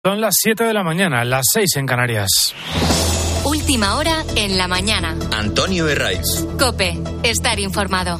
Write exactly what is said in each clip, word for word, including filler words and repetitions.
Son las siete de la mañana, las seis en Canarias. Última hora en la mañana. Antonio Herraiz. COPE, estar informado.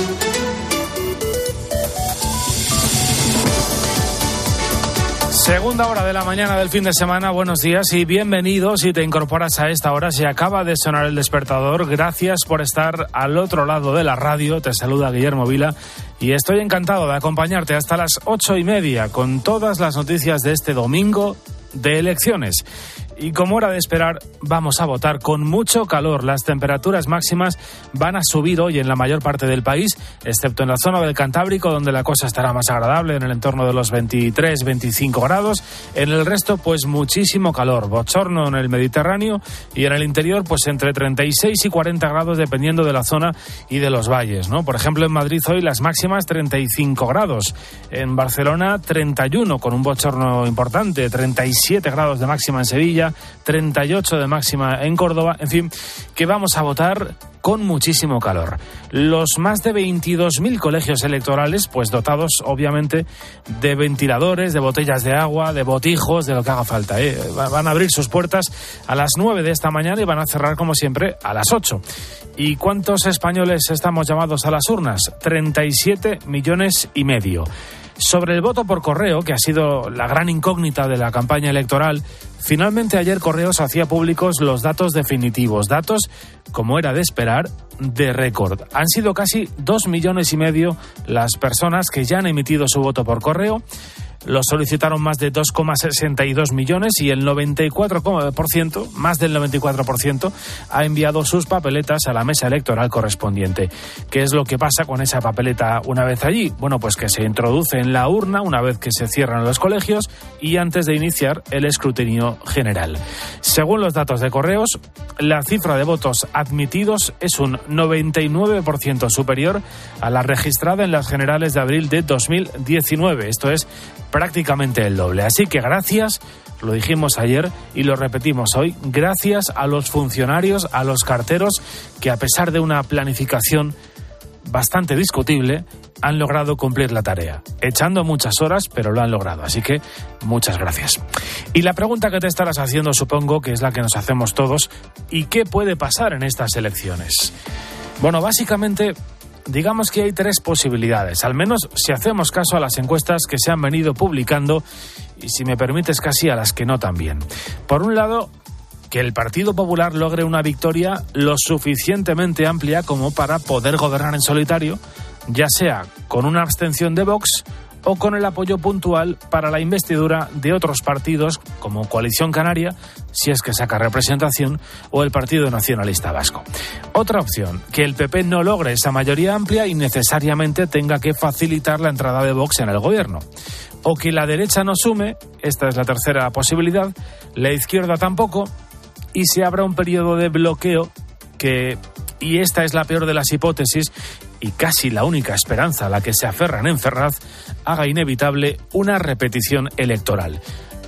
Segunda hora de la mañana del fin de semana, buenos días y bienvenidos si te incorporas a esta hora. Si acaba de sonar el despertador, gracias por estar al otro lado de la radio. Te saluda Guillermo Vila y estoy encantado de acompañarte hasta las ocho y media con todas las noticias de este domingo de elecciones. Y como era de esperar, vamos a votar con mucho calor. Las temperaturas máximas van a subir hoy en la mayor parte del país, excepto en la zona del Cantábrico, donde la cosa estará más agradable, en el entorno de los veintitrés, veinticinco grados. En el resto, pues muchísimo calor. Bochorno en el Mediterráneo y en el interior, pues entre treinta y seis y cuarenta grados, dependiendo de la zona y de los valles, ¿no? Por ejemplo, en Madrid hoy las máximas treinta y cinco grados. En Barcelona, treinta y uno, con un bochorno importante. treinta y siete grados de máxima en Sevilla. treinta y ocho de máxima en Córdoba. En fin, que vamos a votar con muchísimo calor. Los más de veintidós mil colegios electorales, pues dotados obviamente de ventiladores, de botellas de agua, de botijos, de lo que haga falta, ¿eh? Van a abrir sus puertas a las nueve de esta mañana y van a cerrar como siempre a las ocho. ¿Y cuántos españoles estamos llamados a las urnas? treinta y siete millones y medio. Sobre el voto por correo, que ha sido la gran incógnita de la campaña electoral, finalmente ayer Correos hacía públicos los datos definitivos, datos, como era de esperar, de récord. Han sido casi dos millones y medio las personas que ya han emitido su voto por correo. Lo solicitaron más de dos coma sesenta y dos millones y el noventa y cuatro por ciento, más del noventa y cuatro por ciento, ha enviado sus papeletas a la mesa electoral correspondiente. ¿Qué es lo que pasa con esa papeleta una vez allí? Bueno, pues que se introduce en la urna una vez que se cierran los colegios y antes de iniciar el escrutinio general. Según los datos de Correos, la cifra de votos admitidos es un noventa y nueve por ciento superior a la registrada en las generales de abril de dos mil diecinueve. Esto es prácticamente el doble. Así que gracias, lo dijimos ayer y lo repetimos hoy, gracias a los funcionarios, a los carteros, que a pesar de una planificación bastante discutible, han logrado cumplir la tarea. Echando muchas horas, pero lo han logrado. Así que muchas gracias. Y la pregunta que te estarás haciendo, supongo que es la que nos hacemos todos, ¿y qué puede pasar en estas elecciones? Bueno, básicamente, digamos que hay tres posibilidades, al menos si hacemos caso a las encuestas que se han venido publicando y, si me permites, casi a las que no también. Por un lado, que el Partido Popular logre una victoria lo suficientemente amplia como para poder gobernar en solitario, ya sea con una abstención de Vox o con el apoyo puntual para la investidura de otros partidos como Coalición Canaria, si es que saca representación, o el Partido Nacionalista Vasco. Otra opción, que el P P no logre esa mayoría amplia y necesariamente tenga que facilitar la entrada de Vox en el gobierno. O que la derecha no sume, esta es la tercera posibilidad, la izquierda tampoco, y se abra un periodo de bloqueo que, y esta es la peor de las hipótesis, y casi la única esperanza a la que se aferran en Ferraz, haga inevitable una repetición electoral.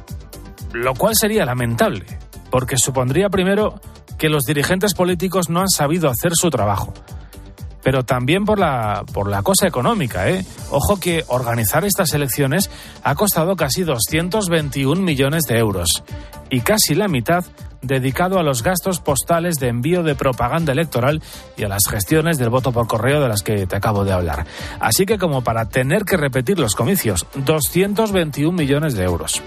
Lo cual sería lamentable, porque supondría primero que los dirigentes políticos no han sabido hacer su trabajo. Pero también por la, por la cosa económica, ¿eh? Ojo que organizar estas elecciones ha costado casi doscientos veintiún millones de euros y casi la mitad dedicado a los gastos postales de envío de propaganda electoral y a las gestiones del voto por correo de las que te acabo de hablar. Así que como para tener que repetir los comicios, doscientos veintiún millones de euros.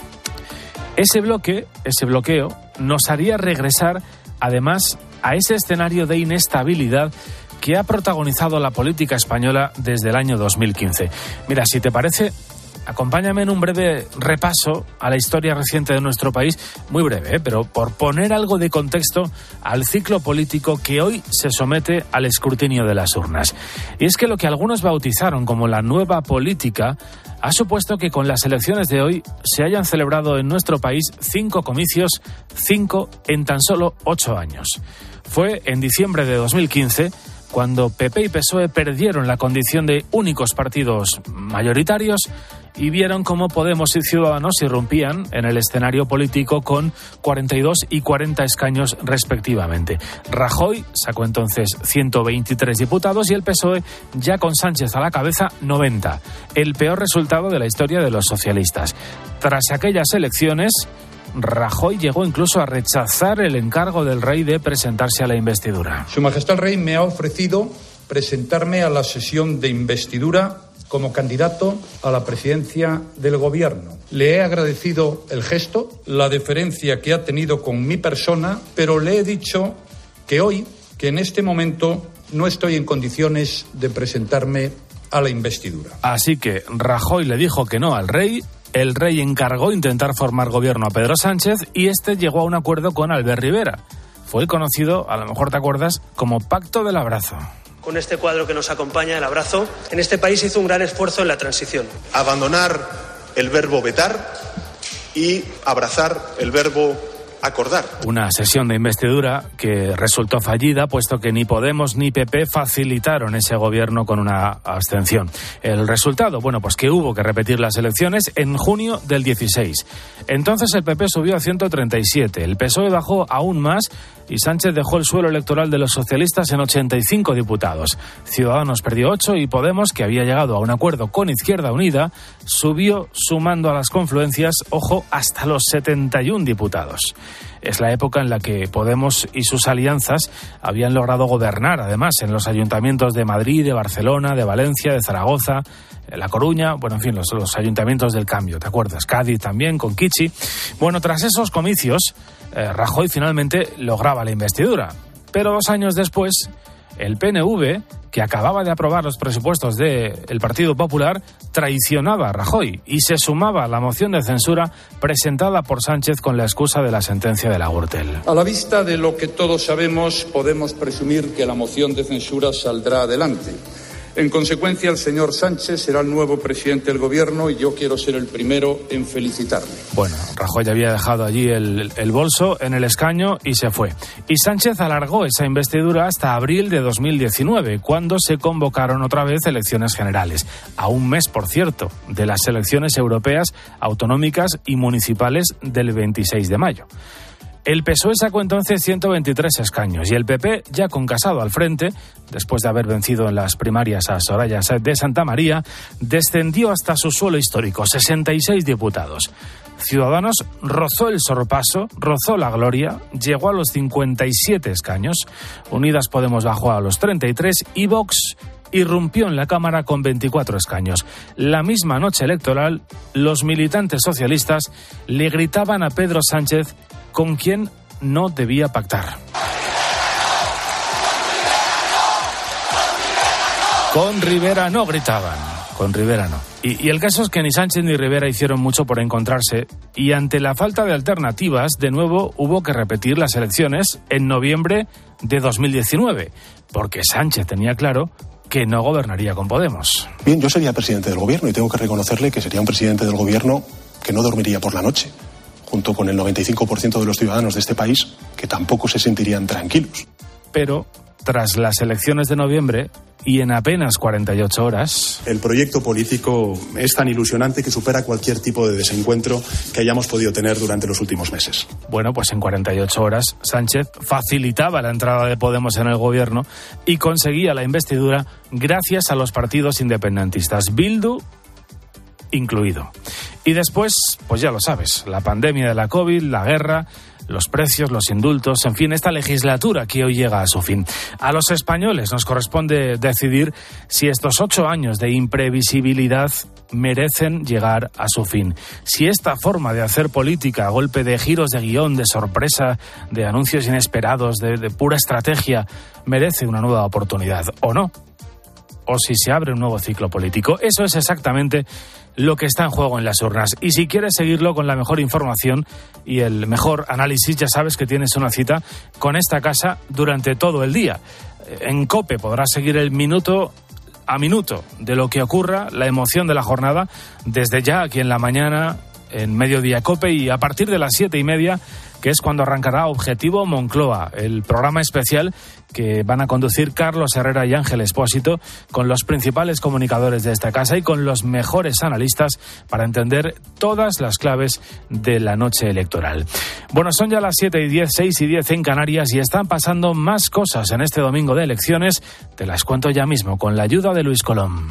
Ese bloque, ese bloqueo, nos haría regresar, además, a ese escenario de inestabilidad que ha protagonizado la política española desde el año dos mil quince. Mira, si te parece, acompáñame en un breve repaso a la historia reciente de nuestro país, muy breve, ¿eh? Pero por poner algo de contexto al ciclo político que hoy se somete al escrutinio de las urnas. Y es que lo que algunos bautizaron como la nueva política ha supuesto que con las elecciones de hoy se hayan celebrado en nuestro país cinco comicios, cinco en tan solo ocho años. Fue en diciembre de dos mil quince cuando P P y P S O E perdieron la condición de únicos partidos mayoritarios y vieron cómo Podemos y Ciudadanos irrumpían en el escenario político con cuarenta y dos y cuarenta escaños respectivamente. Rajoy sacó entonces ciento veintitrés diputados y el P S O E, ya con Sánchez a la cabeza, noventa. El peor resultado de la historia de los socialistas. Tras aquellas elecciones, Rajoy llegó incluso a rechazar el encargo del rey de presentarse a la investidura. Su Majestad el Rey me ha ofrecido presentarme a la sesión de investidura como candidato a la presidencia del Gobierno. Le he agradecido el gesto, la deferencia que ha tenido con mi persona, pero le he dicho que hoy, que en este momento no estoy en condiciones de presentarme a la investidura. Así que Rajoy le dijo que no al rey, el rey encargó intentar formar gobierno a Pedro Sánchez y este llegó a un acuerdo con Albert Rivera. Fue el conocido, a lo mejor te acuerdas, como Pacto del Abrazo. Con este cuadro que nos acompaña, el abrazo, en este país hizo un gran esfuerzo en la transición. Abandonar el verbo vetar y abrazar el verbo acordar. Una sesión de investidura que resultó fallida, puesto que ni Podemos ni P P facilitaron ese gobierno con una abstención. El resultado, bueno, pues que hubo que repetir las elecciones en junio del dieciséis. Entonces el P P subió a ciento treinta y siete, el P S O E bajó aún más y Sánchez dejó el suelo electoral de los socialistas en ochenta y cinco diputados. Ciudadanos perdió ocho y Podemos, que había llegado a un acuerdo con Izquierda Unida, subió sumando a las confluencias, ojo, hasta los setenta y uno diputados. Es la época en la que Podemos y sus alianzas habían logrado gobernar, además, en los ayuntamientos de Madrid, de Barcelona, de Valencia, de Zaragoza, La Coruña, bueno, en fin, los, los ayuntamientos del cambio, ¿te acuerdas? Cádiz también, con Kichi. Bueno, tras esos comicios, eh, Rajoy finalmente lograba la investidura. Pero dos años después, el P N V, que acababa de aprobar los presupuestos del Partido Popular, traicionaba a Rajoy y se sumaba a la moción de censura presentada por Sánchez con la excusa de la sentencia de la Gürtel. A la vista de lo que todos sabemos, podemos presumir que la moción de censura saldrá adelante. En consecuencia, el señor Sánchez será el nuevo presidente del Gobierno y yo quiero ser el primero en felicitarle. Bueno, Rajoy había dejado allí el, el bolso en el escaño y se fue. Y Sánchez alargó esa investidura hasta abril de dos mil diecinueve, cuando se convocaron otra vez elecciones generales. A un mes, por cierto, de las elecciones europeas, autonómicas y municipales del veintiséis de mayo. El P S O E sacó entonces ciento veintitrés escaños y el P P, ya con Casado al frente, después de haber vencido en las primarias a Soraya Sáenz de Santamaría, descendió hasta su suelo histórico, sesenta y seis diputados. Ciudadanos rozó el sorpaso, rozó la gloria, llegó a los cincuenta y siete escaños. Unidas Podemos bajó a los treinta y tres y Vox irrumpió en la Cámara con veinticuatro escaños. La misma noche electoral, los militantes socialistas le gritaban a Pedro Sánchez con quien no debía pactar. Con Rivera no gritaban, con Rivera no. Y, y el caso es que ni Sánchez ni Rivera hicieron mucho por encontrarse y ante la falta de alternativas, de nuevo hubo que repetir las elecciones en noviembre de dos mil diecinueve, porque Sánchez tenía claro que no gobernaría con Podemos. Bien, yo sería presidente del Gobierno y tengo que reconocerle que sería un presidente del Gobierno que no dormiría por la noche, junto con el noventa y cinco por ciento de los ciudadanos de este país, que tampoco se sentirían tranquilos. Pero, tras las elecciones de noviembre, y en apenas cuarenta y ocho horas... El proyecto político es tan ilusionante que supera cualquier tipo de desencuentro que hayamos podido tener durante los últimos meses. Bueno, pues en cuarenta y ocho horas, Sánchez facilitaba la entrada de Podemos en el gobierno y conseguía la investidura gracias a los partidos independentistas, Bildu incluido. Y después, pues ya lo sabes, la pandemia de la COVID, la guerra, los precios, los indultos, en fin, esta legislatura que hoy llega a su fin. A los españoles nos corresponde decidir si estos ocho años de imprevisibilidad merecen llegar a su fin. Si esta forma de hacer política a golpe de giros de guión, de sorpresa, de anuncios inesperados, de, de pura estrategia, merece una nueva oportunidad o no. O si se abre un nuevo ciclo político. Eso es exactamente lo que está en juego en las urnas. Y si quieres seguirlo con la mejor información y el mejor análisis, ya sabes que tienes una cita con esta casa durante todo el día. En COPE podrás seguir el minuto a minuto de lo que ocurra, la emoción de la jornada, desde ya aquí en la mañana, en Mediodía COPE, y a partir de las siete y media que es cuando arrancará Objetivo Moncloa, el programa especial que van a conducir Carlos Herrera y Ángel Expósito con los principales comunicadores de esta casa y con los mejores analistas para entender todas las claves de la noche electoral. Bueno, son ya las siete y diez, seis y diez en Canarias y están pasando más cosas en este domingo de elecciones. Te las cuento ya mismo con la ayuda de Luis Colom.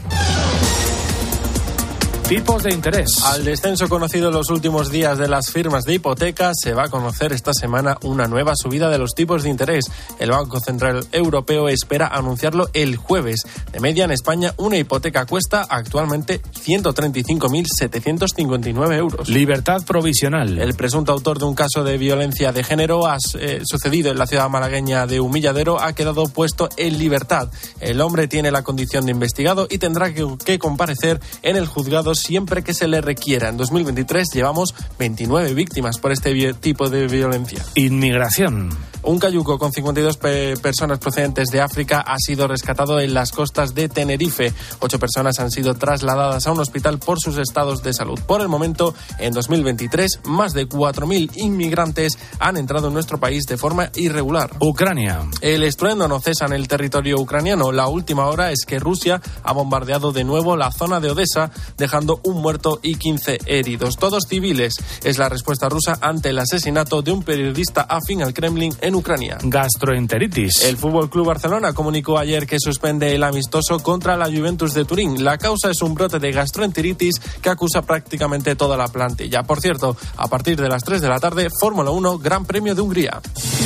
Tipos de interés. Al descenso conocido en los últimos días de las firmas de hipotecas, se va a conocer esta semana una nueva subida de los tipos de interés. El Banco Central Europeo espera anunciarlo el jueves. De media, en España, una hipoteca cuesta actualmente ciento treinta y cinco mil setecientos cincuenta y nueve euros. Libertad provisional. El presunto autor de un caso de violencia de género ha eh, sucedido en la ciudad malagueña de Humilladero ha quedado puesto en libertad. El hombre tiene la condición de investigado y tendrá que, que comparecer en el juzgado siempre que se le requiera. En dos mil veintitrés llevamos veintinueve víctimas por este vi- tipo de violencia. Inmigración. Un cayuco con cincuenta y dos pe- personas procedentes de África ha sido rescatado en las costas de Tenerife. Ocho personas han sido trasladadas a un hospital por sus estados de salud. Por el momento, en dos mil veintitrés, más de cuatro mil inmigrantes han entrado en nuestro país de forma irregular. Ucrania. El estruendo no cesa en el territorio ucraniano. La última hora es que Rusia ha bombardeado de nuevo la zona de Odessa, dejando un muerto y quince heridos, todos civiles. Es la respuesta rusa ante el asesinato de un periodista afín al Kremlin en Ucrania. Gastroenteritis. El Fútbol Club Barcelona comunicó ayer que suspende el amistoso contra la Juventus de Turín. La causa es un brote de gastroenteritis que acusa prácticamente toda la plantilla. Por cierto, a partir de las tres de la tarde, Fórmula uno, Gran Premio de Hungría.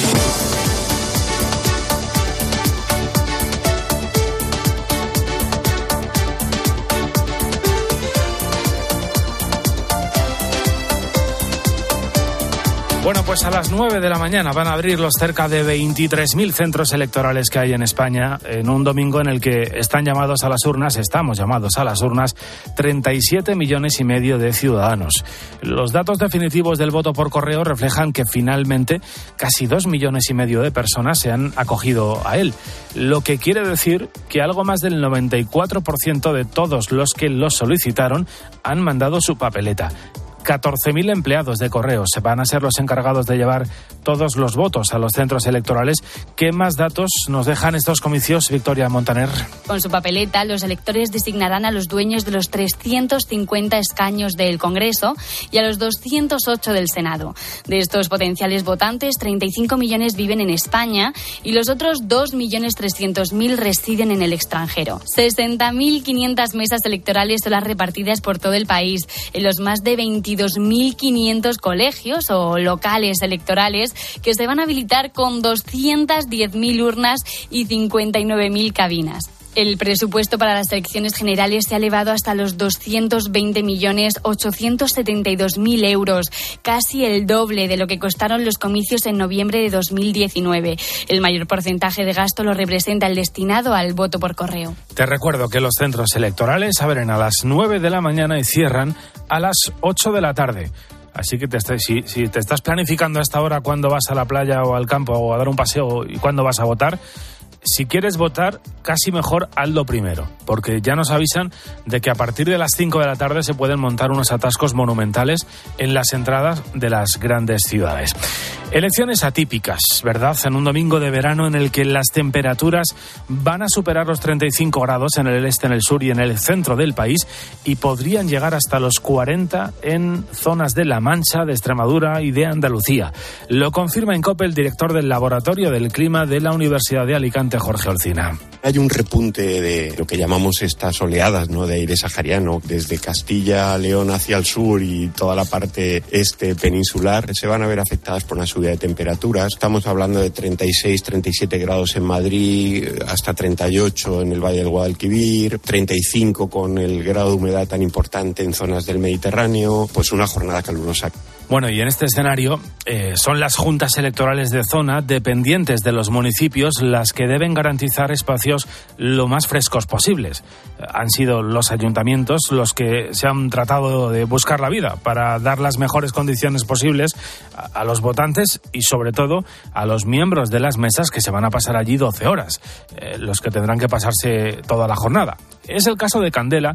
Bueno, pues a las nueve de la mañana van a abrir los cerca de veintitrés mil centros electorales que hay en España en un domingo en el que están llamados a las urnas, estamos llamados a las urnas, treinta y siete millones y medio de ciudadanos. Los datos definitivos del voto por correo reflejan que finalmente casi dos millones y medio de personas se han acogido a él, lo que quiere decir que algo más del noventa y cuatro por ciento de todos los que lo solicitaron han mandado su papeleta. catorce mil empleados de correos van a ser los encargados de llevar todos los votos a los centros electorales. ¿Qué más datos nos dejan estos comicios, Victoria Montaner? Con su papeleta, los electores designarán a los dueños de los trescientos cincuenta escaños del Congreso y a los doscientos ocho del Senado. De estos potenciales votantes, treinta y cinco millones viven en España y los otros dos millones trescientos mil residen en el extranjero. sesenta mil quinientas mesas electorales son las repartidas por todo el país en los más de veintidós mil quinientos colegios o locales electorales que se van a habilitar con doscientas diez mil urnas y cincuenta y nueve mil cabinas. El presupuesto para las elecciones generales se ha elevado hasta los doscientos veinte millones ochocientos setenta y dos mil euros, casi el doble de lo que costaron los comicios en noviembre de dos mil diecinueve. El mayor porcentaje de gasto lo representa el destinado al voto por correo. Te recuerdo que los centros electorales abren a las nueve de la mañana y cierran a las ocho de la tarde. Así que te estés, si, si te estás planificando a esta hora cuándo vas a la playa o al campo o a dar un paseo y cuándo vas a votar, si quieres votar, casi mejor hazlo primero, porque ya nos avisan de que a partir de las cinco de la tarde se pueden montar unos atascos monumentales en las entradas de las grandes ciudades. Elecciones atípicas, ¿verdad? En un domingo de verano en el que las temperaturas van a superar los treinta y cinco grados en el este, en el sur y en el centro del país y podrían llegar hasta los cuarenta en zonas de La Mancha, de Extremadura y de Andalucía. Lo confirma en COPE el director del Laboratorio del Clima de la Universidad de Alicante, Jorge Olcina. Hay un repunte de lo que llamamos estas oleadas, ¿no?, de aire sahariano, desde Castilla, León hacia el sur y toda la parte este peninsular, se van a ver afectadas por una subida de temperaturas. Estamos hablando de treinta y seis, treinta y siete grados en Madrid, hasta treinta y ocho en el Valle del Guadalquivir, treinta y cinco con el grado de humedad tan importante en zonas del Mediterráneo, pues una jornada calurosa. Bueno, y en este escenario eh, son las juntas electorales de zona dependientes de los municipios las que deben garantizar espacios lo más frescos posibles. Han sido los ayuntamientos los que se han tratado de buscar la vida para dar las mejores condiciones posibles a, a los votantes y sobre todo a los miembros de las mesas que se van a pasar allí doce horas, eh, los que tendrán que pasarse toda la jornada. Es el caso de Candela,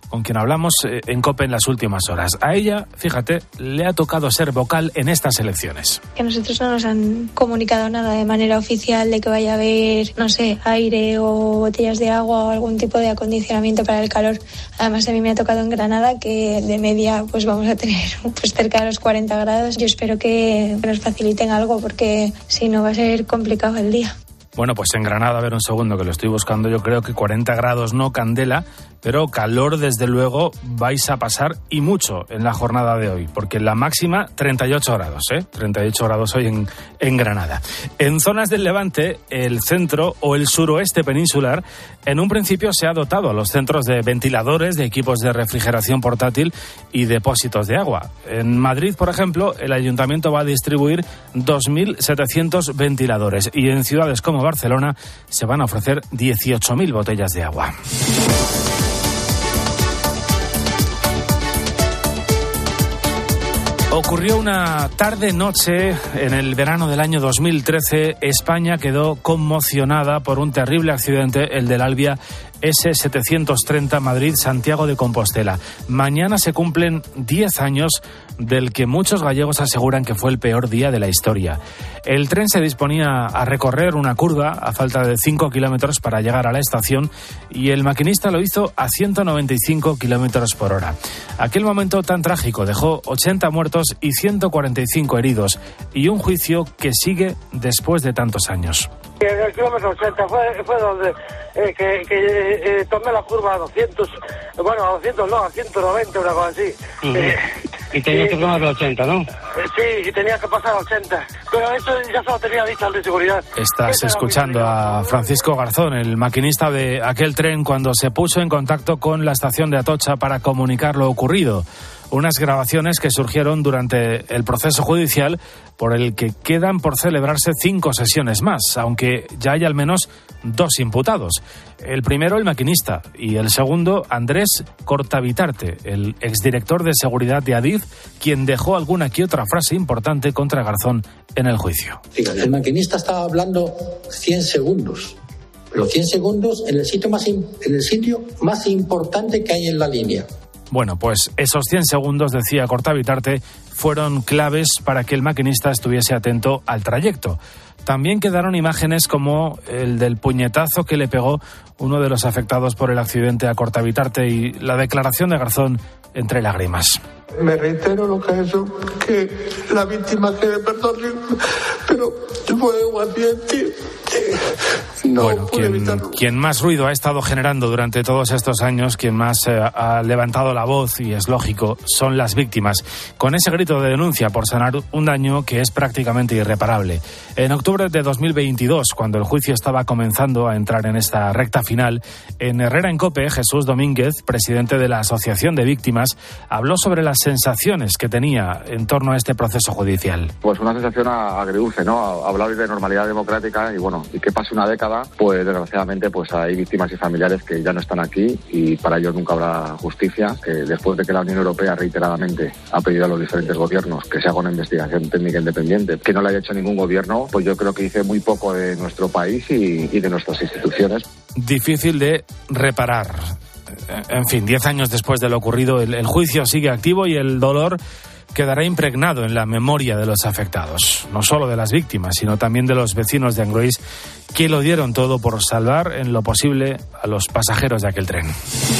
con quien hablamos en COPE en las últimas horas. A ella, fíjate, le ha tocado ser vocal en estas elecciones. Que nosotros no nos han comunicado nada de manera oficial de que vaya a haber, no sé, aire o botellas de agua o algún tipo de acondicionamiento para el calor. Además, a mí me ha tocado en Granada, que de media pues vamos a tener pues cerca de los cuarenta grados. Yo espero que nos faciliten algo, porque si no va a ser complicado el día. Bueno, pues en Granada, a ver un segundo que lo estoy buscando, yo creo que cuarenta grados no, Candela, pero calor desde luego vais a pasar, y mucho, en la jornada de hoy, porque la máxima treinta y ocho grados, ¿eh? treinta y ocho grados hoy en, en Granada. En zonas del Levante, el centro o el suroeste peninsular, en un principio se ha dotado a los centros de ventiladores, de equipos de refrigeración portátil y depósitos de agua. En Madrid, por ejemplo, el ayuntamiento va a distribuir dos mil setecientos ventiladores, y en ciudades como Barcelona se van a ofrecer dieciocho mil botellas de agua. Ocurrió una tarde-noche en el verano del año dos mil trece. España quedó conmocionada por un terrible accidente, el del Albia ese setecientos treinta Madrid-Santiago de Compostela. Mañana se cumplen diez años del que muchos gallegos aseguran que fue el peor día de la historia. El tren se disponía a recorrer una curva a falta de cinco kilómetros para llegar a la estación, y el maquinista lo hizo a ciento noventa y cinco kilómetros por hora. Aquel momento tan trágico dejó ochenta muertos y ciento cuarenta y cinco heridos, y un juicio que sigue después de tantos años. En el kilómetro ochenta fue, fue donde eh, que, que eh, tomé la curva a doscientos, bueno, a doscientos no, a ciento noventa, una cosa así. Uh-huh. eh, y tenía que tomar los ochenta, ¿no? Eh, sí, y tenía que pasar a ochenta, pero eso ya se lo tenía dicho al de seguridad. Estás escuchando a Francisco Garzón, el maquinista de aquel tren, cuando se puso en contacto con la estación de Atocha para comunicar lo ocurrido. Unas grabaciones que surgieron durante el proceso judicial, por el que quedan por celebrarse cinco sesiones más, aunque ya hay al menos dos imputados. El primero, el maquinista, y el segundo, Andrés Cortavitarte, el exdirector de seguridad de Adif, quien dejó alguna que otra frase importante contra Garzón en el juicio. Fíjate, el maquinista estaba hablando cien segundos. Los cien segundos en el sitio más in, en el sitio más importante que hay en la línea. Bueno, pues esos cien segundos, decía Cortavitarte, fueron claves para que el maquinista estuviese atento al trayecto. También quedaron imágenes como el del puñetazo que le pegó uno de los afectados por el accidente a Cortavitarte, y la declaración de Garzón entre lágrimas. Me reitero lo que ha hecho, que la víctima quiere perdón, pero fue un accidente. No bueno, quien, quien más ruido ha estado generando durante todos estos años, quien más eh, ha levantado la voz, y es lógico, son las víctimas, con ese grito de denuncia por sanar un daño que es prácticamente irreparable. En octubre de dos mil veintidós, cuando el juicio estaba comenzando a entrar en esta recta final, en Herrera en COPE, Jesús Domínguez, presidente de la Asociación de Víctimas, habló sobre las sensaciones que tenía en torno a este proceso judicial. Pues una sensación agridulce, ¿no? Hablar de normalidad democrática, y bueno, y que pase una década, pues desgraciadamente pues hay víctimas y familiares que ya no están aquí, y para ellos nunca habrá justicia, que después de que la Unión Europea reiteradamente ha pedido a los diferentes gobiernos que se haga una investigación técnica independiente, que no la haya hecho ningún gobierno, pues yo creo que dice muy poco de nuestro país y, y de nuestras instituciones. Difícil de reparar. En fin, diez años después de lo ocurrido, el, el juicio sigue activo, y el dolor quedará impregnado en la memoria de los afectados, no solo de las víctimas, sino también de los vecinos de Angrois, que lo dieron todo por salvar en lo posible a los pasajeros de aquel tren.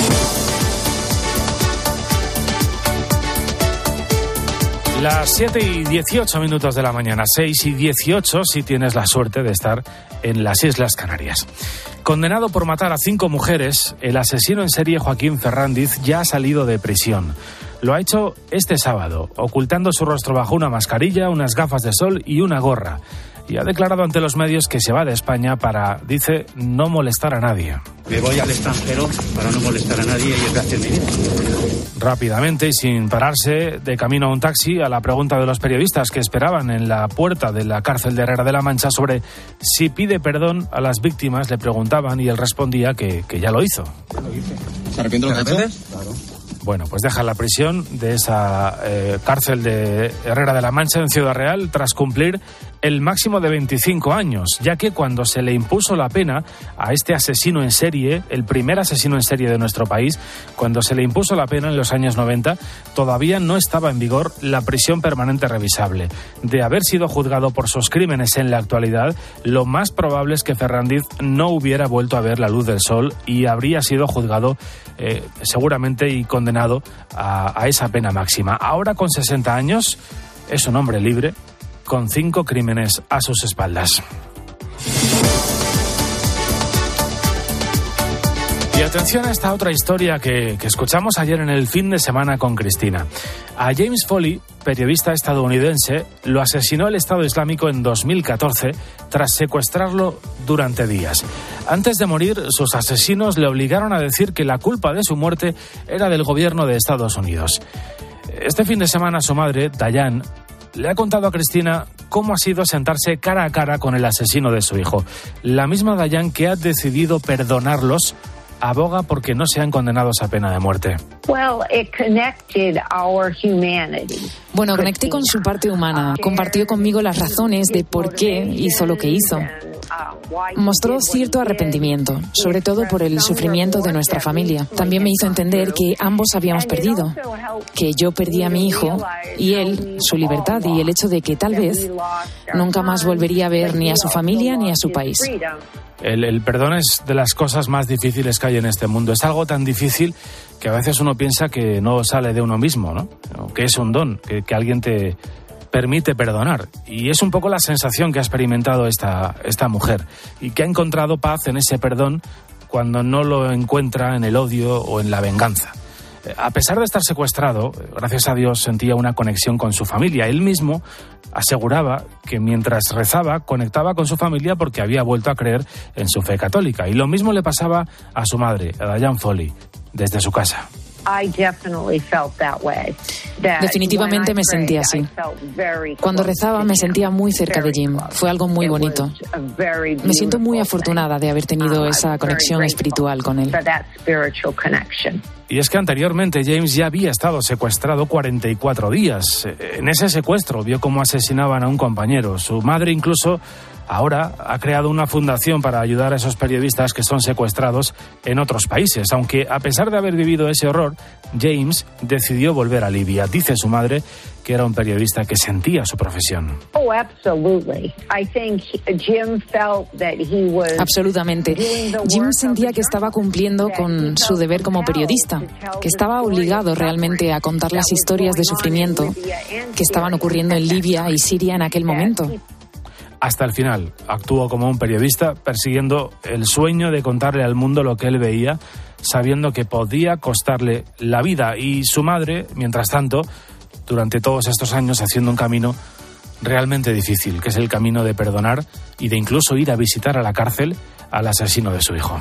Las siete y dieciocho minutos de la mañana, seis y dieciocho si tienes la suerte de estar en las Islas Canarias. Condenado por matar a cinco mujeres, el asesino en serie Joaquín Ferrandiz ya ha salido de prisión. Lo ha hecho este sábado, ocultando su rostro bajo una mascarilla, unas gafas de sol y una gorra. Y ha declarado ante los medios que se va de España para, dice, no molestar a nadie. Me voy al extranjero para no molestar a nadie y es de hacer mi vida. Rápidamente y sin pararse, de camino a un taxi, a la pregunta de los periodistas que esperaban en la puerta de la cárcel de Herrera de la Mancha sobre si pide perdón a las víctimas, le preguntaban y él respondía que, que ya lo hizo. ¿Se arrepiente de lo que ha hecho? Claro. Bueno, pues deja la prisión de esa eh, cárcel de Herrera de la Mancha en Ciudad Real tras cumplir el máximo de veinticinco años, ya que cuando se le impuso la pena a este asesino en serie, el primer asesino en serie de nuestro país, cuando se le impuso la pena en los años noventa, todavía no estaba en vigor la prisión permanente revisable. De haber sido juzgado por sus crímenes en la actualidad, lo más probable es que Ferrandiz no hubiera vuelto a ver la luz del sol y habría sido juzgado eh, seguramente y condenado a, a esa pena máxima. Ahora, con sesenta años, es un hombre libre, con cinco crímenes a sus espaldas. Y atención a esta otra historia que, que escuchamos ayer en el fin de semana con Cristina. A James Foley, periodista estadounidense, lo asesinó el Estado Islámico en dos mil catorce tras secuestrarlo durante días. Antes de morir, sus asesinos le obligaron a decir que la culpa de su muerte era del gobierno de Estados Unidos. Este fin de semana su madre, Dayan, le ha contado a Cristina cómo ha sido sentarse cara a cara con el asesino de su hijo. La misma Dayan, que ha decidido perdonarlos, aboga porque no sean condenados a pena de muerte. Bueno, conecté con su parte humana. Compartió conmigo las razones de por qué hizo lo que hizo. Mostró cierto arrepentimiento, sobre todo por el sufrimiento de nuestra familia. También me hizo entender que ambos habíamos perdido, que yo perdí a mi hijo y él su libertad y el hecho de que tal vez nunca más volvería a ver ni a su familia ni a su país. El, el perdón es de las cosas más difíciles que hay en este mundo. Es algo tan difícil que a veces uno piensa que no sale de uno mismo, ¿no? Que es un don, que, que alguien te permite perdonar. Y es un poco la sensación que ha experimentado esta, esta mujer y que ha encontrado paz en ese perdón cuando no lo encuentra en el odio o en la venganza. A pesar de estar secuestrado, gracias a Dios sentía una conexión con su familia. Él mismo aseguraba que mientras rezaba conectaba con su familia porque había vuelto a creer en su fe católica. Y lo mismo le pasaba a su madre, a Dayan Foley, desde su casa. Definitivamente me sentí así. Cuando rezaba me sentía muy cerca de Jim. Fue algo muy bonito. Me siento muy afortunada de haber tenido esa conexión espiritual con él. Y es que anteriormente James ya había estado secuestrado cuarenta y cuatro días. En ese secuestro vio cómo asesinaban a un compañero. Su madre incluso ahora ha creado una fundación para ayudar a esos periodistas que son secuestrados en otros países. Aunque a pesar de haber vivido ese horror, James decidió volver a Libia. Dice su madre que era un periodista que sentía su profesión. Oh, Absolutamente. Jim sentía que estaba cumpliendo con su deber como periodista, que estaba obligado realmente a contar las historias de sufrimiento que estaban ocurriendo en Libia y Siria en aquel momento. Hasta el final, actuó como un periodista persiguiendo el sueño de contarle al mundo lo que él veía, sabiendo que podía costarle la vida. Y su madre, mientras tanto, durante todos estos años haciendo un camino realmente difícil, que es el camino de perdonar y de incluso ir a visitar a la cárcel al asesino de su hijo.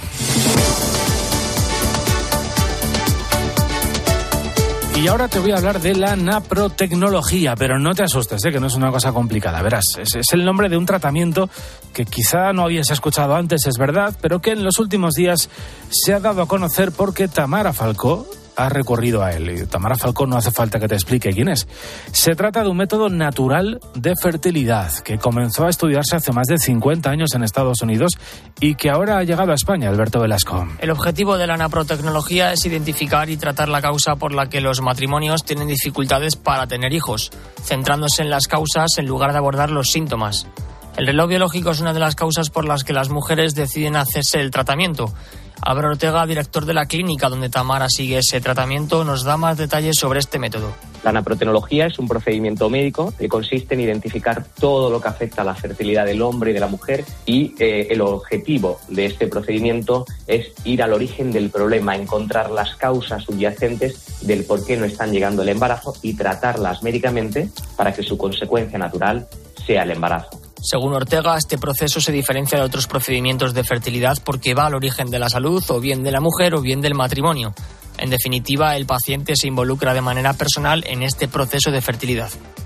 Y ahora te voy a hablar de la naprotecnología, pero no te asustes, ¿eh? Que no es una cosa complicada. Verás, es, es el nombre de un tratamiento que quizá no habías escuchado antes, es verdad, pero que en los últimos días se ha dado a conocer porque Tamara Falcó ha recurrido a él. Y Tamara Falcó no hace falta que te explique quién es. Se trata de un método natural de fertilidad que comenzó a estudiarse hace más de cincuenta años en Estados Unidos y que ahora ha llegado a España. Alberto Velasco. El objetivo de la naprotecnología es identificar y tratar la causa por la que los matrimonios tienen dificultades para tener hijos, centrándose en las causas en lugar de abordar los síntomas. El reloj biológico es una de las causas por las que las mujeres deciden hacerse el tratamiento. Álvaro Ortega, director de la clínica donde Tamara sigue ese tratamiento, nos da más detalles sobre este método. La naprotecnología es un procedimiento médico que consiste en identificar todo lo que afecta a la fertilidad del hombre y de la mujer y eh, el objetivo de este procedimiento es ir al origen del problema, encontrar las causas subyacentes del por qué no están llegando el embarazo y tratarlas médicamente para que su consecuencia natural sea el embarazo. Según Ortega, este proceso se diferencia de otros procedimientos de fertilidad porque va al origen de la salud o bien de la mujer o bien del matrimonio. En definitiva, el paciente se involucra de manera personal en este proceso de fertilidad.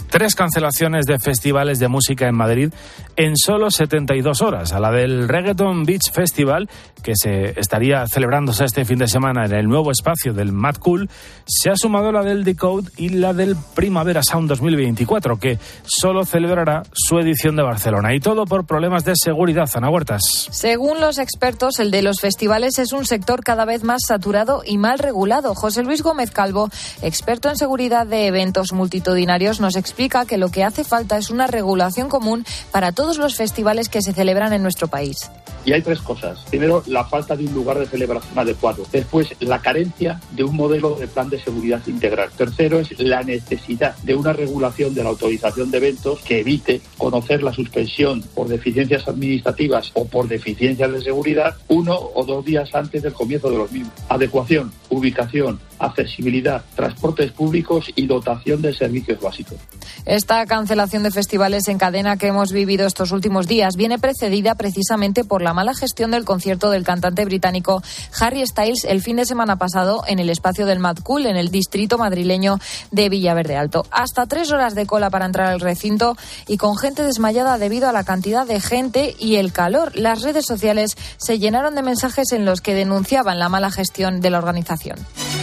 Tres cancelaciones de festivales de música en Madrid en solo setenta y dos horas. A la del Reggaeton Beach Festival, que se estaría celebrándose este fin de semana en el nuevo espacio del Mad Cool, se ha sumado la del Decode y la del Primavera Sound dos mil veinticuatro, que solo celebrará su edición de Barcelona. Y todo por problemas de seguridad. Ana Huertas. Según los expertos, el de los festivales es un sector cada vez más saturado y mal regulado. José Luis Gómez Calvo, experto en seguridad de eventos multitudinarios, nos explica que lo que hace falta es una regulación común para todos los festivales que se celebran en nuestro país. Y hay tres cosas. Primero, la falta de un lugar de celebración adecuado. Después, la carencia de un modelo de plan de seguridad integral. Tercero, es la necesidad de una regulación de la autorización de eventos que evite conocer la suspensión por deficiencias administrativas o por deficiencias de seguridad uno o dos días antes del comienzo de los mismos. Adecuación, ubicación, accesibilidad, transportes públicos y dotación de servicios básicos. Esta cancelación de festivales en cadena que hemos vivido estos últimos días viene precedida precisamente por la mala gestión del concierto del cantante británico Harry Styles el fin de semana pasado en el espacio del Mad Cool, en el distrito madrileño de Villaverde Alto. Hasta tres horas de cola para entrar al recinto y con gente desmayada debido a la cantidad de gente y el calor. Las redes sociales se llenaron de mensajes en los que denunciaban la mala gestión de la organización.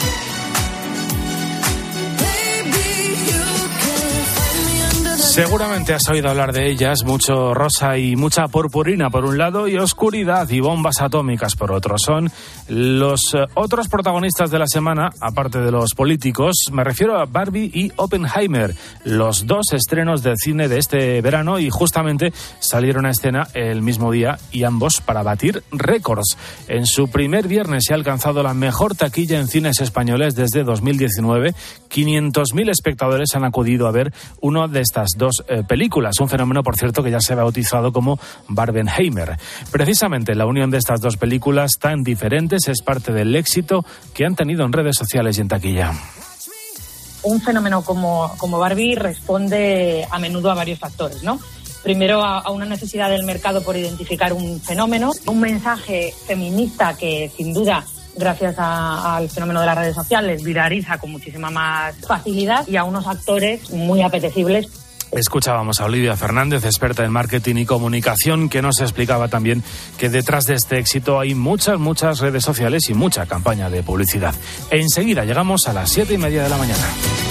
Seguramente has oído hablar de ellas, mucho rosa y mucha purpurina por un lado y oscuridad y bombas atómicas por otro. Son los eh, otros protagonistas de la semana, aparte de los políticos. Me refiero a Barbie y Oppenheimer, los dos estrenos del cine de este verano, y justamente salieron a escena el mismo día y ambos para batir récords. En su primer viernes se ha alcanzado la mejor taquilla en cines españoles desde dos mil diecinueve. quinientos mil espectadores han acudido a ver una de estas dos dos eh, películas, un fenómeno, por cierto, que ya se ha bautizado como Barbenheimer. Precisamente la unión de estas dos películas tan diferentes es parte del éxito que han tenido en redes sociales y en taquilla. Un fenómeno como, como Barbie responde a menudo a varios factores, ¿no? Primero, a, a una necesidad del mercado por identificar un fenómeno, un mensaje feminista que, sin duda, gracias a, al fenómeno de las redes sociales, viraliza con muchísima más facilidad, y a unos actores muy apetecibles. Escuchábamos a Olivia Fernández, experta en marketing y comunicación, que nos explicaba también que detrás de este éxito hay muchas, muchas redes sociales y mucha campaña de publicidad. Enseguida llegamos a las siete y media de la mañana.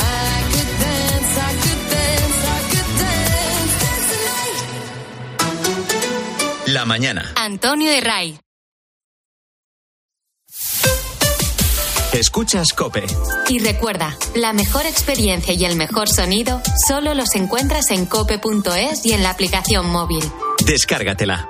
La mañana. Antonio de Ray. Escuchas COPE. Y recuerda, la mejor experiencia y el mejor sonido solo los encuentras en cope punto es y en la aplicación móvil. Descárgatela.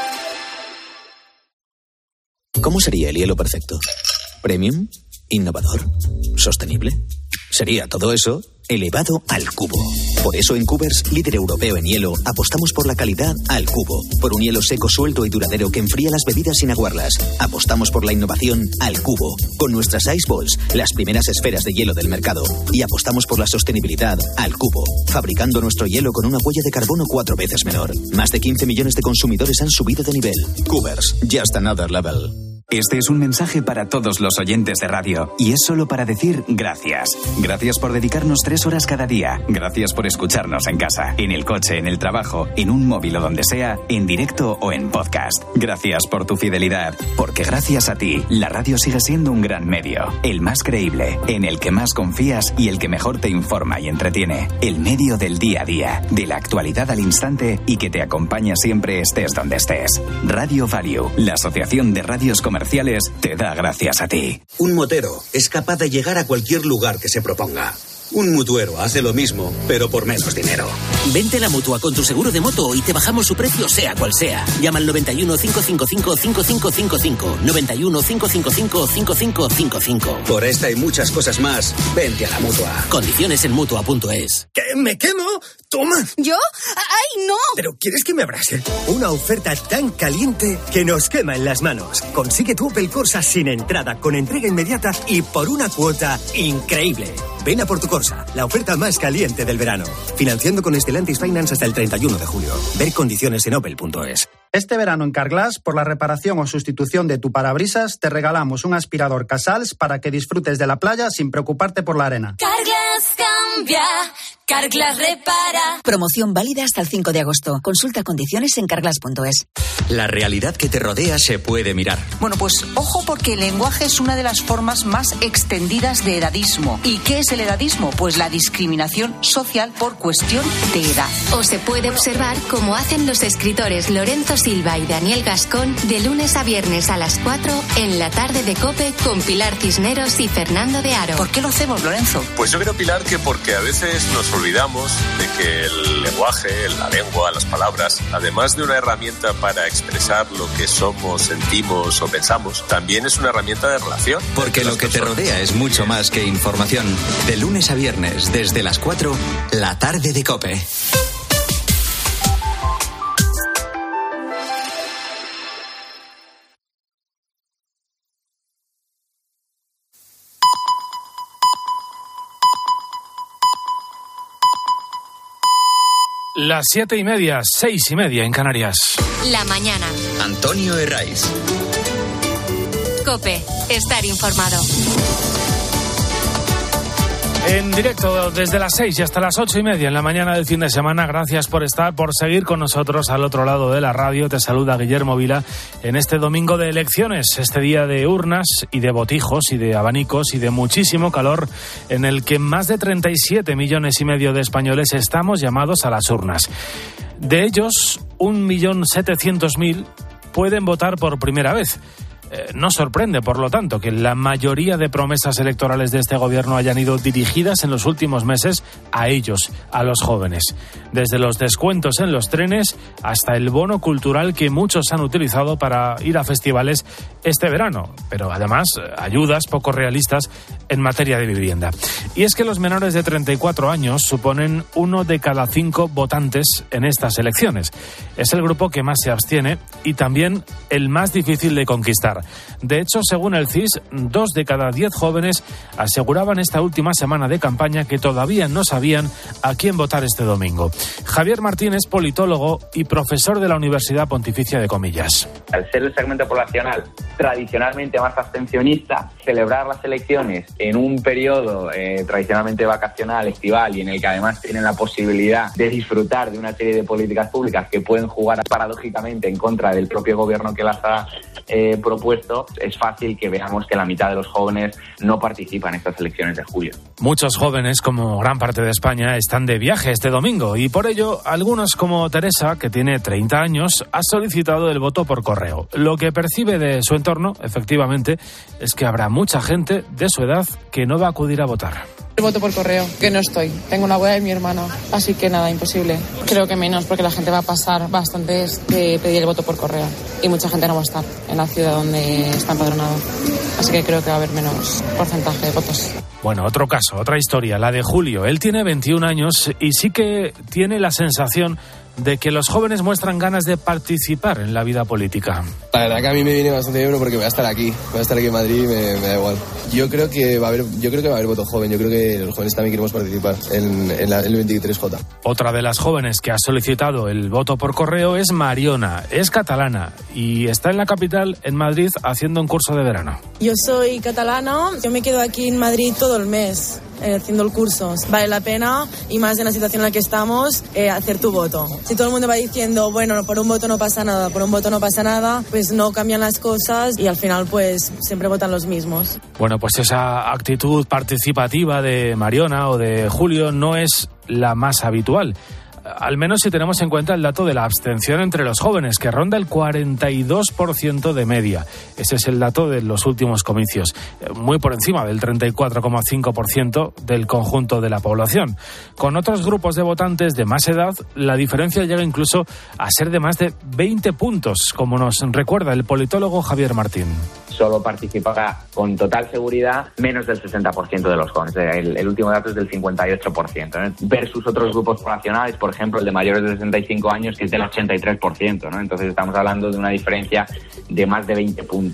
¿Cómo sería el hielo perfecto? ¿Premium? ¿Innovador? ¿Sostenible? Sería todo eso elevado al cubo. Por eso en Cubers, líder europeo en hielo, apostamos por la calidad al cubo. Por un hielo seco, suelto y duradero que enfría las bebidas sin aguarlas. Apostamos por la innovación al cubo. Con nuestras Ice Balls, las primeras esferas de hielo del mercado. Y apostamos por la sostenibilidad al cubo. Fabricando nuestro hielo con una huella de carbono cuatro veces menor. Más de quince millones de consumidores han subido de nivel. Cubers, just another level. Este es un mensaje para todos los oyentes de radio y es solo para decir gracias. Gracias por dedicarnos tres horas cada día. Gracias por escucharnos en casa, en el coche, en el trabajo, en un móvil o donde sea, en directo o en podcast. Gracias por tu fidelidad, porque gracias a ti, la radio sigue siendo un gran medio. El más creíble, en el que más confías y el que mejor te informa y entretiene. El medio del día a día, de la actualidad al instante y que te acompaña siempre estés donde estés. Radio Value, la asociación de radios comerciales, te da gracias a ti. Un motero es capaz de llegar a cualquier lugar que se proponga. Un mutuero hace lo mismo, pero por menos dinero. Vente a la Mutua con tu seguro de moto y te bajamos su precio sea cual sea. Llama al noventa y uno, cinco cinco cinco, cinco cinco cinco cinco. noventa y uno, cinco cinco cinco, cinco cinco cinco cinco. Por esta y muchas cosas más, vente a la Mutua. Condiciones en Mutua punto es. ¿Qué? ¿Me quemo? ¡Toma! ¿Yo? ¡Ay, no! ¿Pero quieres que me abrase? Una oferta tan caliente que nos quema en las manos. Consigue tu Opel Corsa sin entrada, con entrega inmediata y por una cuota increíble. Ven a por tu Corsa, la oferta más caliente del verano. Financiando con Stellantis Finance hasta el treinta y uno de julio. Ver condiciones en opel punto es. Este verano en Carglass, por la reparación o sustitución de tu parabrisas, te regalamos un aspirador Casals para que disfrutes de la playa sin preocuparte por la arena. Carglass cambia, Carglass repara. Promoción válida hasta el cinco de agosto. Consulta condiciones en carglass punto es. La realidad que te rodea se puede mirar. Bueno, pues ojo, porque el lenguaje es una de las formas más extendidas de edadismo. ¿Y qué es el edadismo? Pues la discriminación social por cuestión de edad. O se puede observar como hacen los escritores Lorenzo Silva y Daniel Gascón de lunes a viernes a las cuatro en la tarde de COPE con Pilar Cisneros y Fernando de Aro. ¿Por qué lo hacemos, Lorenzo? Pues yo creo, Pilar, que porque a veces nos olvidamos de que el lenguaje, la lengua, las palabras, además de una herramienta para expresar lo que somos, sentimos o pensamos, también es una herramienta de relación. Porque lo que te rodea es mucho más que información. De lunes a viernes, desde las cuatro, la tarde de COPE. Las siete y media, seis y media en Canarias. La mañana. Antonio Herraiz. COPE, estar informado. En directo desde las seis y hasta las ocho y media en la mañana del fin de semana. Gracias por estar, por seguir con nosotros al otro lado de la radio. Te saluda Guillermo Vila en este domingo de elecciones, este día de urnas y de botijos y de abanicos y de muchísimo calor, en el que más de treinta y siete millones y medio de españoles estamos llamados a las urnas. De ellos, un millón setecientos mil pueden votar por primera vez. Eh, no sorprende, por lo tanto, que la mayoría de promesas electorales de este gobierno hayan ido dirigidas en los últimos meses a ellos, a los jóvenes. Desde los descuentos en los trenes hasta el bono cultural que muchos han utilizado para ir a festivales este verano, pero además ayudas poco realistas en materia de vivienda. Y es que los menores de treinta y cuatro años suponen uno de cada cinco votantes en estas elecciones. Es el grupo que más se abstiene y también el más difícil de conquistar. De hecho, según el C I S, dos de cada diez jóvenes aseguraban esta última semana de campaña que todavía no sabían a quién votar este domingo. Javier Martín es politólogo y profesor de la Universidad Pontificia de Comillas. Al ser el segmento poblacional tradicionalmente más abstencionista, celebrar las elecciones en un periodo eh, tradicionalmente vacacional, estival, y en el que además tienen la posibilidad de disfrutar de una serie de políticas públicas que pueden jugar paradójicamente en contra del propio gobierno que las ha eh, propuesto, es fácil que veamos que la mitad de los jóvenes no participan en estas elecciones de julio. Muchos jóvenes, como gran parte de España, están de viaje este domingo y por ello algunos, como Teresa, que tiene treinta años, ha solicitado el voto por correo. Lo que percibe de su entorno, efectivamente, es que habrá mucha gente de su edad que no va a acudir a votar. El voto por correo, que no estoy. Tengo una boda de mi hermana, así que nada, imposible. Creo que menos, porque la gente va a pasar bastante de pedir el voto por correo. Y mucha gente no va a estar en la ciudad donde está empadronado. Así que creo que va a haber menos porcentaje de votos. Bueno, otro caso, otra historia, la de Julio. Él tiene veintiún años y sí que tiene la sensación de que los jóvenes muestran ganas de participar en la vida política. La verdad que a mí me viene bastante bien porque voy a estar aquí, voy a estar aquí en Madrid y me, me da igual. Yo creo que va a haber, yo creo que va a haber voto joven, yo creo que los jóvenes también queremos participar en, en la, el veintitrés J. Otra de las jóvenes que ha solicitado el voto por correo es Mariona, es catalana y está en la capital, en Madrid, haciendo un curso de verano. Yo soy catalana, yo me quedo aquí en Madrid todo el mes. Eh, haciendo el curso. Vale la pena, y más en la situación en la que estamos, eh, hacer tu voto. Si todo el mundo va diciendo, bueno, por un voto no pasa nada, por un voto no pasa nada, pues no cambian las cosas y al final pues siempre votan los mismos. Bueno, pues esa actitud participativa de Mariona o de Julio no es la más habitual. Al menos si tenemos en cuenta el dato de la abstención entre los jóvenes, que ronda el cuarenta y dos por ciento de media. Ese es el dato de los últimos comicios, muy por encima del treinta y cuatro coma cinco por ciento del conjunto de la población. Con otros grupos de votantes de más edad, la diferencia llega incluso a ser de más de veinte puntos, como nos recuerda el politólogo Javier Martín. Solo participará con total seguridad menos del sesenta por ciento de los jóvenes. El, el último dato es del cincuenta y ocho por ciento, ¿no? Versus otros grupos poblacionales, por ejemplo, el de mayores de sesenta y cinco años, que es del ochenta y tres por ciento, ¿no? Entonces estamos hablando de una diferencia de más de veinte puntos.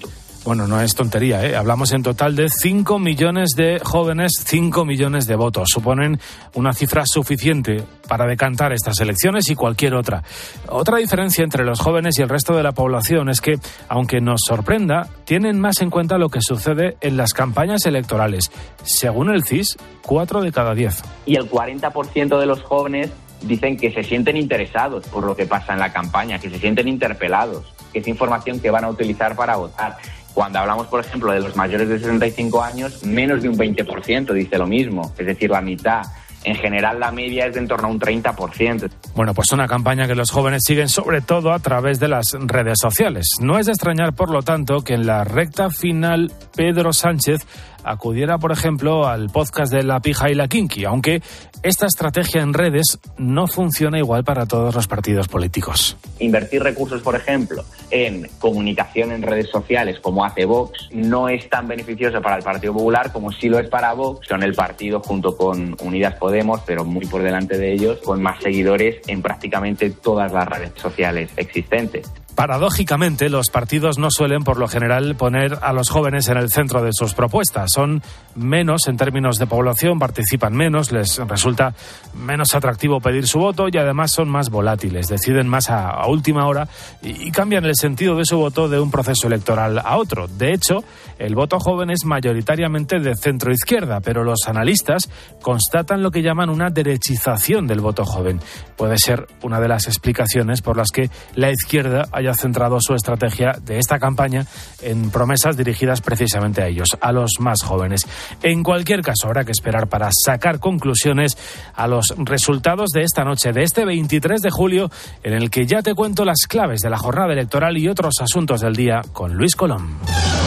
Bueno, no es tontería, ¿eh? Hablamos en total de cinco millones de jóvenes, cinco millones de votos. Suponen una cifra suficiente para decantar estas elecciones y cualquier otra. Otra diferencia entre los jóvenes y el resto de la población es que, aunque nos sorprenda, tienen más en cuenta lo que sucede en las campañas electorales. Según el C I S, cuatro de cada diez. Y el cuarenta por ciento de los jóvenes dicen que se sienten interesados por lo que pasa en la campaña, que se sienten interpelados, que es información que van a utilizar para votar. Cuando hablamos, por ejemplo, de los mayores de sesenta y cinco años, menos de un veinte por ciento dice lo mismo, es decir, la mitad. En general, la media es de en torno a un treinta por ciento. Bueno, pues una campaña que los jóvenes siguen sobre todo a través de las redes sociales. No es de extrañar, por lo tanto, que en la recta final Pedro Sánchez acudiera, por ejemplo, al podcast de La Pija y la Kinky, aunque esta estrategia en redes no funciona igual para todos los partidos políticos. Invertir recursos, por ejemplo, en comunicación en redes sociales, como hace Vox, no es tan beneficioso para el Partido Popular como sí lo es para Vox. Son el partido, junto con Unidas Podemos, pero muy por delante de ellos, con más seguidores en prácticamente todas las redes sociales existentes. Paradójicamente, los partidos no suelen, por lo general, poner a los jóvenes en el centro de sus propuestas. Son menos en términos de población, participan menos, les resulta menos atractivo pedir su voto y además son más volátiles, deciden más a, a última hora y, y cambian el sentido de su voto de un proceso electoral a otro. De hecho, el voto joven es mayoritariamente de centro-izquierda, pero los analistas constatan lo que llaman una derechización del voto joven. Puede ser una de las explicaciones por las que la izquierda haya centrado su estrategia de esta campaña en promesas dirigidas precisamente a ellos, a los más jóvenes. En cualquier caso, habrá que esperar para sacar conclusiones a los resultados de esta noche, de este veintitrés de julio, en el que ya te cuento las claves de la jornada electoral y otros asuntos del día con Luis Colom.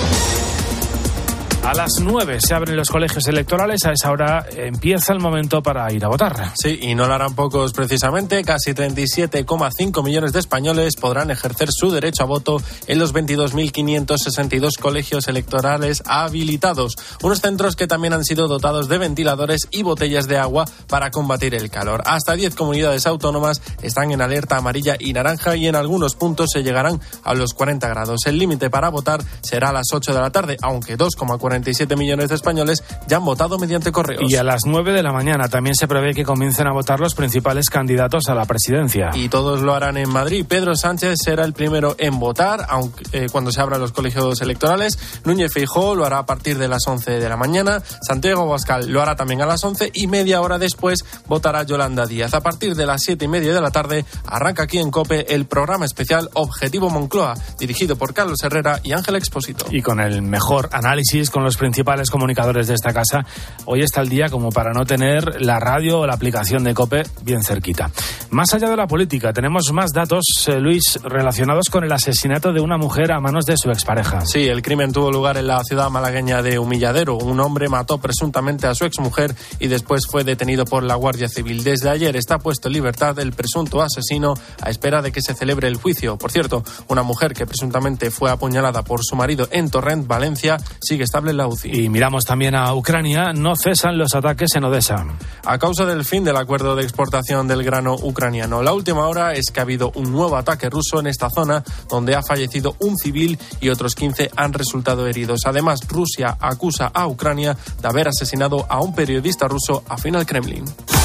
A las nueve se abren los colegios electorales, a esa hora empieza el momento para ir a votar. Sí, y no lo harán pocos precisamente. Casi treinta y siete coma cinco millones de españoles podrán ejercer su derecho a voto en los veintidós mil quinientos sesenta y dos colegios electorales habilitados. Unos centros que también han sido dotados de ventiladores y botellas de agua para combatir el calor. Hasta diez comunidades autónomas están en alerta amarilla y naranja y en algunos puntos se llegarán a los cuarenta grados. El límite para votar será a las ocho de la tarde, aunque dos coma cuarenta y siete millones de españoles ya han votado mediante correos. Y a las nueve de la mañana también se prevé que comiencen a votar los principales candidatos a la presidencia. Y todos lo harán en Madrid. Pedro Sánchez será el primero en votar aunque, eh, cuando se abran los colegios electorales. Núñez Feijóo lo hará a partir de las once de la mañana. Santiago Abascal lo hará también a las once y media hora después votará Yolanda Díaz. A partir de las siete y media de la tarde arranca aquí en COPE el programa especial Objetivo Moncloa, dirigido por Carlos Herrera y Ángel Expósito. Y con el mejor análisis, con los principales comunicadores de esta casa, hoy está el día como para no tener la radio o la aplicación de COPE bien cerquita. Más allá de la política, tenemos más datos, eh, Luis, relacionados con el asesinato de una mujer a manos de su expareja. Sí, el crimen tuvo lugar en la ciudad malagueña de Humilladero. Un hombre mató presuntamente a su exmujer y después fue detenido por la Guardia Civil. Desde ayer está puesto en libertad el presunto asesino a espera de que se celebre el juicio. Por cierto, una mujer que presuntamente fue apuñalada por su marido en Torrent, Valencia, sigue estable en la U C I. Y miramos también a Ucrania. No cesan los ataques en Odessa. A causa del fin del acuerdo de exportación del grano ucraniano. La última hora es que ha habido un nuevo ataque ruso en esta zona donde ha fallecido un civil y otros quince han resultado heridos. Además, Rusia acusa a Ucrania de haber asesinado a un periodista ruso afín al Kremlin.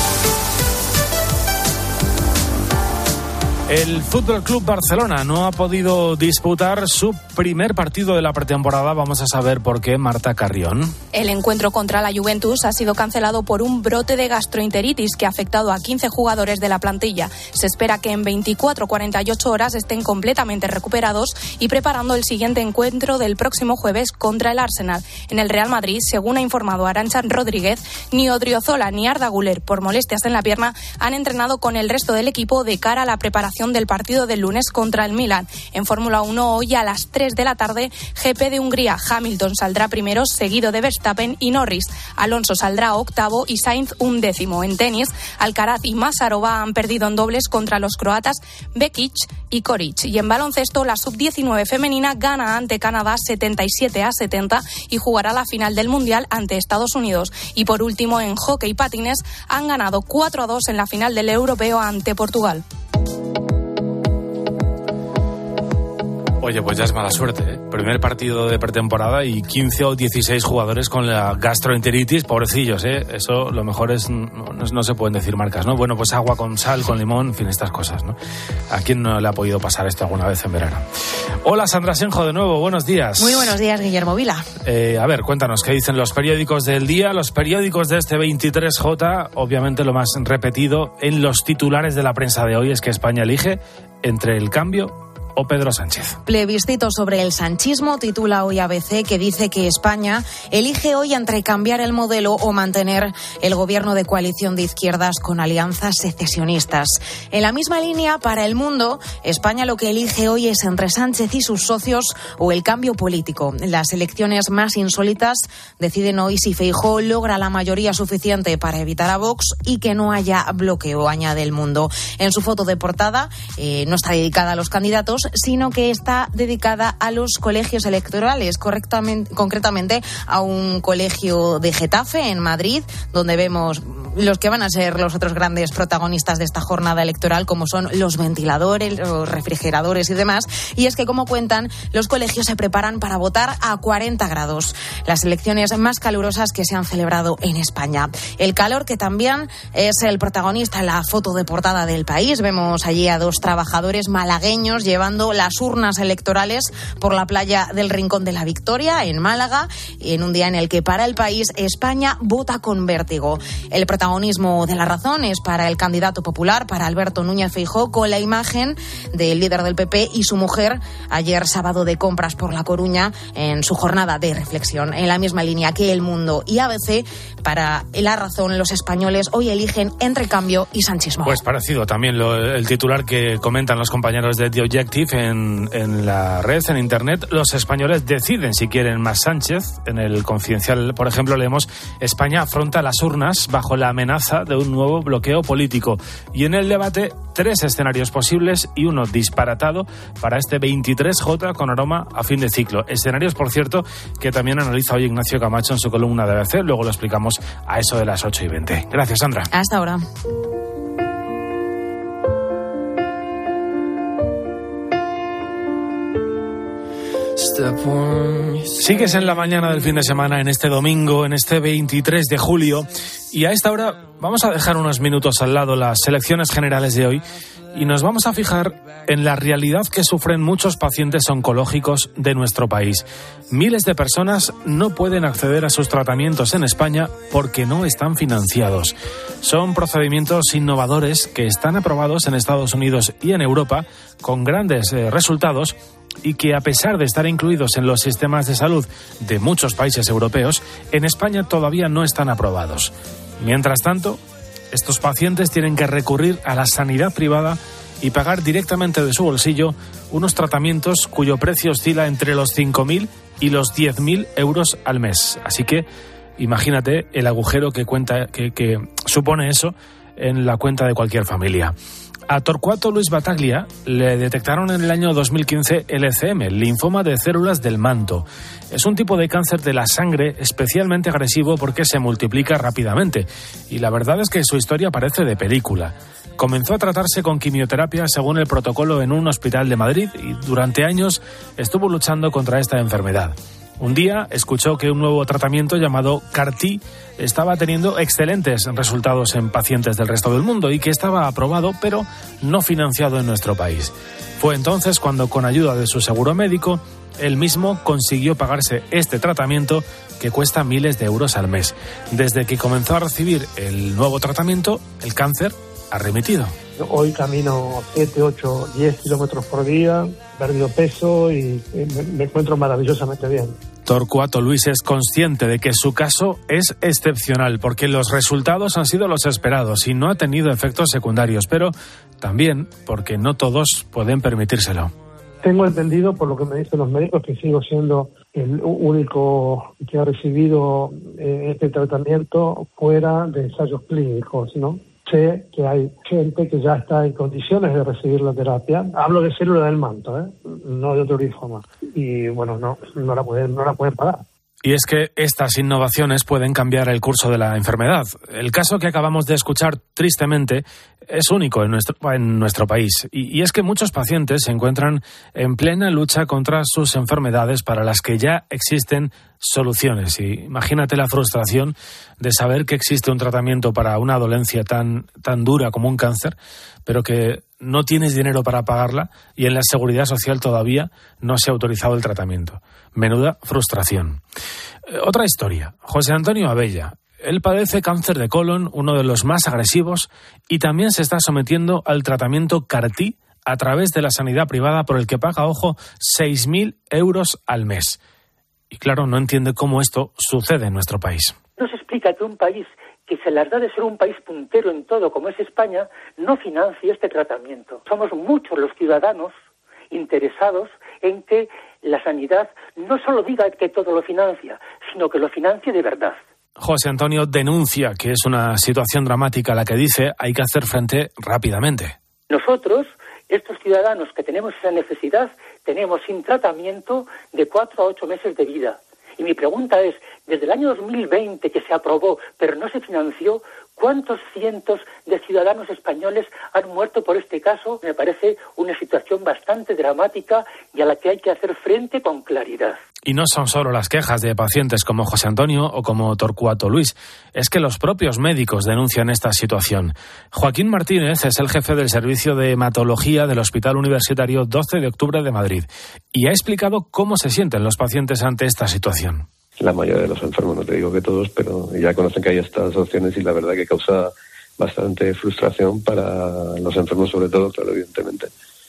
El Fútbol Club Barcelona no ha podido disputar su primer partido de la pretemporada. Vamos a saber por qué, Marta Carrión. El encuentro contra la Juventus ha sido cancelado por un brote de gastroenteritis que ha afectado a quince jugadores de la plantilla. Se espera que en veinticuatro a cuarenta y ocho horas estén completamente recuperados y preparando el siguiente encuentro del próximo jueves contra el Arsenal. En el Real Madrid, según ha informado Arantxa Rodríguez, ni Odriozola ni Arda Güler, por molestias en la pierna, han entrenado con el resto del equipo de cara a la preparación del partido del lunes contra el Milan. En Fórmula uno, hoy a las tres de la tarde, G P de Hungría. Hamilton saldrá primero, seguido de Verstappen y Norris. Alonso saldrá octavo y Sainz undécimo. En tenis, Alcaraz y Masarova han perdido en dobles contra los croatas Bekic y Koric. Y en baloncesto, la sub diecinueve femenina gana ante Canadá setenta y siete a setenta y jugará la final del Mundial ante Estados Unidos. Y por último, en hockey patines, han ganado cuatro a dos en la final del Europeo ante Portugal. Oye, pues ya es mala suerte, ¿eh? Primer partido de pretemporada y quince o dieciséis jugadores con la gastroenteritis, pobrecillos, ¿eh? Eso lo mejor es, no, no se pueden decir marcas, ¿no? Bueno, pues agua con sal, con limón, en fin, estas cosas, ¿no? ¿A quién no le ha podido pasar esto alguna vez en verano? Hola, Sandra Senjo, de nuevo, buenos días. Muy buenos días, Guillermo Vila. Eh, a ver, cuéntanos, ¿qué dicen los periódicos del día? Los periódicos de este veintitrés J, obviamente lo más repetido en los titulares de la prensa de hoy es que España elige entre el cambio o Pedro Sánchez. Plebiscito sobre el sanchismo, titula hoy A B C, que dice que España elige hoy entre cambiar el modelo o mantener el gobierno de coalición de izquierdas con alianzas secesionistas. En la misma línea, para El Mundo, España lo que elige hoy es entre Sánchez y sus socios o el cambio político. Las elecciones más insólitas deciden hoy si Feijóo logra la mayoría suficiente para evitar a Vox y que no haya bloqueo, añade El Mundo. En su foto de portada eh, no está dedicada a los candidatos, sino que está dedicada a los colegios electorales, correctamente, concretamente a un colegio de Getafe, en Madrid, donde vemos los que van a ser los otros grandes protagonistas de esta jornada electoral, como son los ventiladores, los refrigeradores y demás. Y es que, como cuentan, los colegios se preparan para votar a cuarenta grados, las elecciones más calurosas que se han celebrado en España. El calor, que también es el protagonista en la foto de portada del País. Vemos allí a dos trabajadores malagueños llevando las urnas electorales por la playa del Rincón de la Victoria, en Málaga, en un día en el que para El País España vota con vértigo. El protagonismo de La Razón es para el candidato popular, para Alberto Núñez Feijóo, con la imagen del líder del P P y su mujer ayer sábado de compras por La Coruña en su jornada de reflexión. En la misma línea que El Mundo y A B C, para La Razón, los españoles hoy eligen entre cambio y sanchismo. Pues parecido también lo, el titular que comentan los compañeros de The Objective en, en la red, en internet. Los españoles deciden si quieren más Sánchez. En el Confidencial, por ejemplo, leemos: España afronta las urnas bajo la amenaza de un nuevo bloqueo político. Y en el debate, tres escenarios posibles y uno disparatado para este veintitrés J con aroma a fin de ciclo. Escenarios, por cierto, que también analiza hoy Ignacio Camacho en su columna de A B C. Luego lo explicamos a eso de las ocho y veinte. Gracias, Sandra. Hasta ahora. Sigues en la mañana del fin de semana, en este domingo, en este veintitrés de julio, y a esta hora vamos a dejar unos minutos al lado las elecciones generales de hoy y nos vamos a fijar en la realidad que sufren muchos pacientes oncológicos de nuestro país. Miles de personas no pueden acceder a sus tratamientos en España porque no están financiados. Son procedimientos innovadores que están aprobados en Estados Unidos y en Europa con grandes eh, resultados, y que, a pesar de estar incluidos en los sistemas de salud de muchos países europeos, en España todavía no están aprobados. Mientras tanto, estos pacientes tienen que recurrir a la sanidad privada y pagar directamente de su bolsillo unos tratamientos cuyo precio oscila entre los cinco mil y los diez mil euros al mes. Así que imagínate el agujero que, cuenta, que, que supone eso en la cuenta de cualquier familia. A Torcuato Luis Bataglia le detectaron en el año dos mil quince L C M, linfoma de células del manto. Es un tipo de cáncer de la sangre especialmente agresivo porque se multiplica rápidamente. Y la verdad es que su historia parece de película. Comenzó a tratarse con quimioterapia según el protocolo en un hospital de Madrid y durante años estuvo luchando contra esta enfermedad. Un día escuchó que un nuevo tratamiento llamado C A R T estaba teniendo excelentes resultados en pacientes del resto del mundo y que estaba aprobado pero no financiado en nuestro país. Fue entonces cuando, con ayuda de su seguro médico, él mismo consiguió pagarse este tratamiento que cuesta miles de euros al mes. Desde que comenzó a recibir el nuevo tratamiento, el cáncer ha remitido. Hoy camino siete, ocho, diez kilómetros por día, he perdido peso y me, me encuentro maravillosamente bien. Torcuato Luis es consciente de que su caso es excepcional porque los resultados han sido los esperados y no ha tenido efectos secundarios, pero también porque no todos pueden permitírselo. Tengo entendido, por lo que me dicen los médicos, que sigo siendo el único que ha recibido eh, este tratamiento fuera de ensayos clínicos, ¿no? Sé que hay gente que ya está en condiciones de recibir la terapia. Hablo de célula del manto, ¿eh? No de otro linfoma. Y bueno, no, no la pueden, no la pueden pagar. Y es que estas innovaciones pueden cambiar el curso de la enfermedad. El caso que acabamos de escuchar, tristemente, es único en nuestro, en nuestro país. Y, y es que muchos pacientes se encuentran en plena lucha contra sus enfermedades para las que ya existen soluciones. Y imagínate la frustración de saber que existe un tratamiento para una dolencia tan, tan dura como un cáncer, pero que no tienes dinero para pagarla y en la Seguridad Social todavía no se ha autorizado el tratamiento. Menuda frustración. Eh, otra historia. José Antonio Abella. Él padece cáncer de colon, uno de los más agresivos, y también se está sometiendo al tratamiento C A R T a través de la sanidad privada por el que paga, ojo, seis mil euros al mes. Y claro, no entiende cómo esto sucede en nuestro país. No se explica que un país que se las da de ser un país puntero en todo, como es España, no financie este tratamiento. Somos muchos los ciudadanos interesados en que la sanidad no solo diga que todo lo financia, sino que lo financie de verdad. José Antonio denuncia que es una situación dramática a la que dice hay que hacer frente rápidamente. Nosotros, estos ciudadanos que tenemos esa necesidad, tenemos sin tratamiento de cuatro a ocho meses de vida. Y mi pregunta es, desde el año dos mil veinte que se aprobó, pero no se financió, ¿cuántos cientos de ciudadanos españoles han muerto por este caso? Me parece una situación bastante dramática y a la que hay que hacer frente con claridad. Y no son solo las quejas de pacientes como José Antonio o como Torcuato Luis, es que los propios médicos denuncian esta situación. Joaquín Martínez es el jefe del Servicio de Hematología del Hospital Universitario doce de octubre de Madrid y ha explicado cómo se sienten los pacientes ante esta situación. La mayoría de los enfermos, no te digo que todos, pero ya conocen que hay estas opciones y la verdad que causa bastante frustración para los enfermos sobre todo, claro, evidentemente,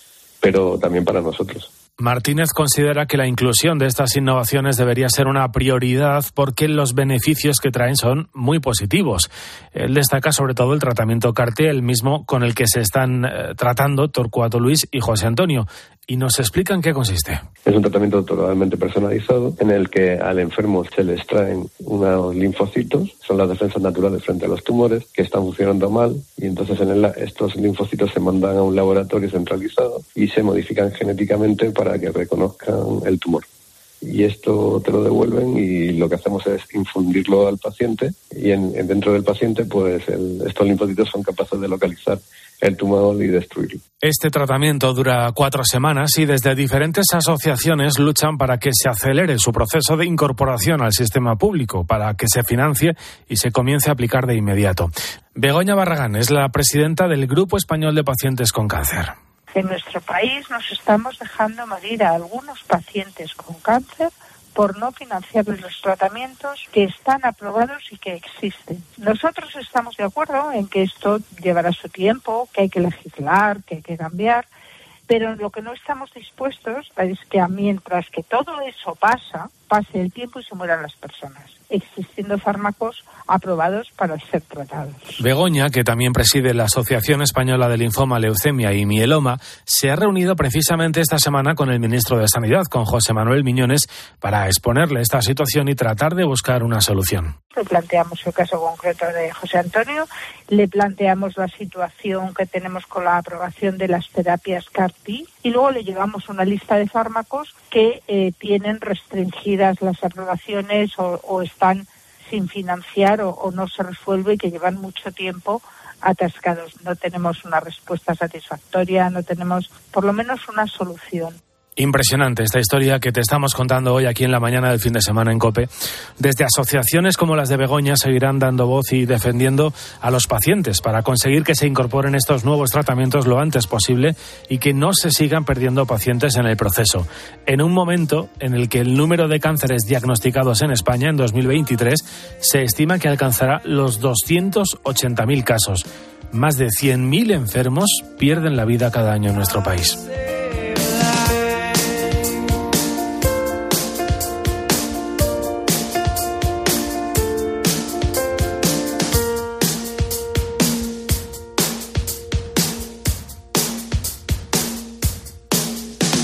pero también para nosotros. Martínez considera que la inclusión de estas innovaciones debería ser una prioridad porque los beneficios que traen son muy positivos. Él destaca sobre todo el tratamiento C A R T, el mismo con el que se están eh, tratando Torcuato Luis y José Antonio, y nos explica en qué consiste. Es un tratamiento totalmente personalizado en el que al enfermo se le extraen unos linfocitos, son las defensas naturales frente a los tumores, que están funcionando mal, y entonces en el, estos linfocitos se mandan a un laboratorio centralizado y se modifican genéticamente para que reconozcan el tumor. Y esto te lo devuelven y lo que hacemos es infundirlo al paciente y en, en dentro del paciente pues el, estos linfocitos son capaces de localizar el tumor y destruirlo. Este tratamiento dura cuatro semanas y desde diferentes asociaciones luchan para que se acelere su proceso de incorporación al sistema público, para que se financie y se comience a aplicar de inmediato. Begoña Barragán es la presidenta del Grupo Español de Pacientes con Cáncer. En nuestro país nos estamos dejando morir a algunos pacientes con cáncer por no financiarles los tratamientos que están aprobados y que existen. Nosotros estamos de acuerdo en que esto llevará su tiempo, que hay que legislar, que hay que cambiar, pero lo que no estamos dispuestos es que mientras que todo eso pasa, pase el tiempo y se mueran las personas, existiendo fármacos aprobados para ser tratados. Begoña, que también preside la Asociación Española de Linfoma, Leucemia y Mieloma, se ha reunido precisamente esta semana con el ministro de Sanidad, con José Manuel Miñones, para exponerle esta situación y tratar de buscar una solución. Le planteamos el caso concreto de José Antonio, le planteamos la situación que tenemos con la aprobación de las terapias C A R T y luego le llevamos una lista de fármacos que eh, tienen restringidas las aprobaciones o, o están sin financiar o, o no se resuelve y que llevan mucho tiempo atascados. No tenemos una respuesta satisfactoria, no tenemos por lo menos una solución. Impresionante esta historia que te estamos contando hoy aquí en la mañana del fin de semana en COPE. Desde asociaciones como las de Begoña seguirán dando voz y defendiendo a los pacientes para conseguir que se incorporen estos nuevos tratamientos lo antes posible y que no se sigan perdiendo pacientes en el proceso. En un momento en el que el número de cánceres diagnosticados en España en dos mil veintitrés se estima que alcanzará los doscientos ochenta mil casos. Más de cien mil enfermos pierden la vida cada año en nuestro país.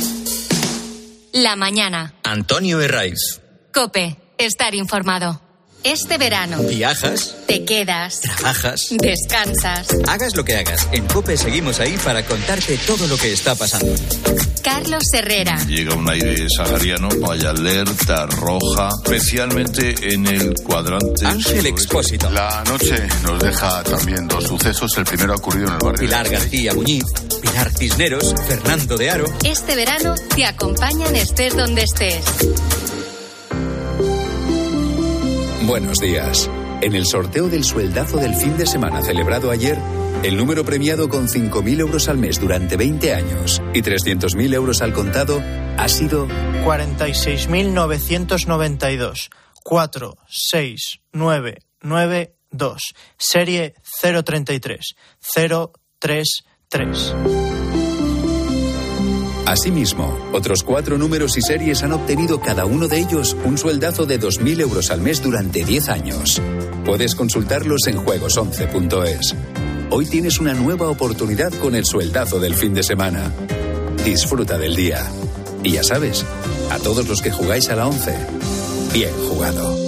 La mañana. Antonio Herraiz. COPE. Estar informado. Este verano. ¿Viajas? Te quedas. ¿Trabajas? Descansas. Hagas lo que hagas, en COPE seguimos ahí para contarte todo lo que está pasando. Carlos Herrera. Llega un aire sahariano, hay alerta roja, especialmente en el cuadrante. Ángel Expósito. La noche nos deja también dos sucesos. El primero ha ocurrido en el barrio. Pilar García Muñiz, Pilar Cisneros, Fernando de Aro. Este verano te acompañan estés donde estés. Buenos días. En el sorteo del sueldazo del fin de semana celebrado ayer, el número premiado con cinco mil euros al mes durante veinte años y trescientos mil euros al contado ha sido cuarenta y seis mil novecientos noventa y dos. cuatro seis nueve nueve dos. Serie cero treinta y tres. cero tres tres. Asimismo, otros cuatro números y series han obtenido cada uno de ellos un sueldazo de dos mil euros al mes durante diez años. Puedes consultarlos en juegos once punto es. Hoy tienes una nueva oportunidad con el sueldazo del fin de semana. Disfruta del día. Y ya sabes, a todos los que jugáis a la once, bien jugado.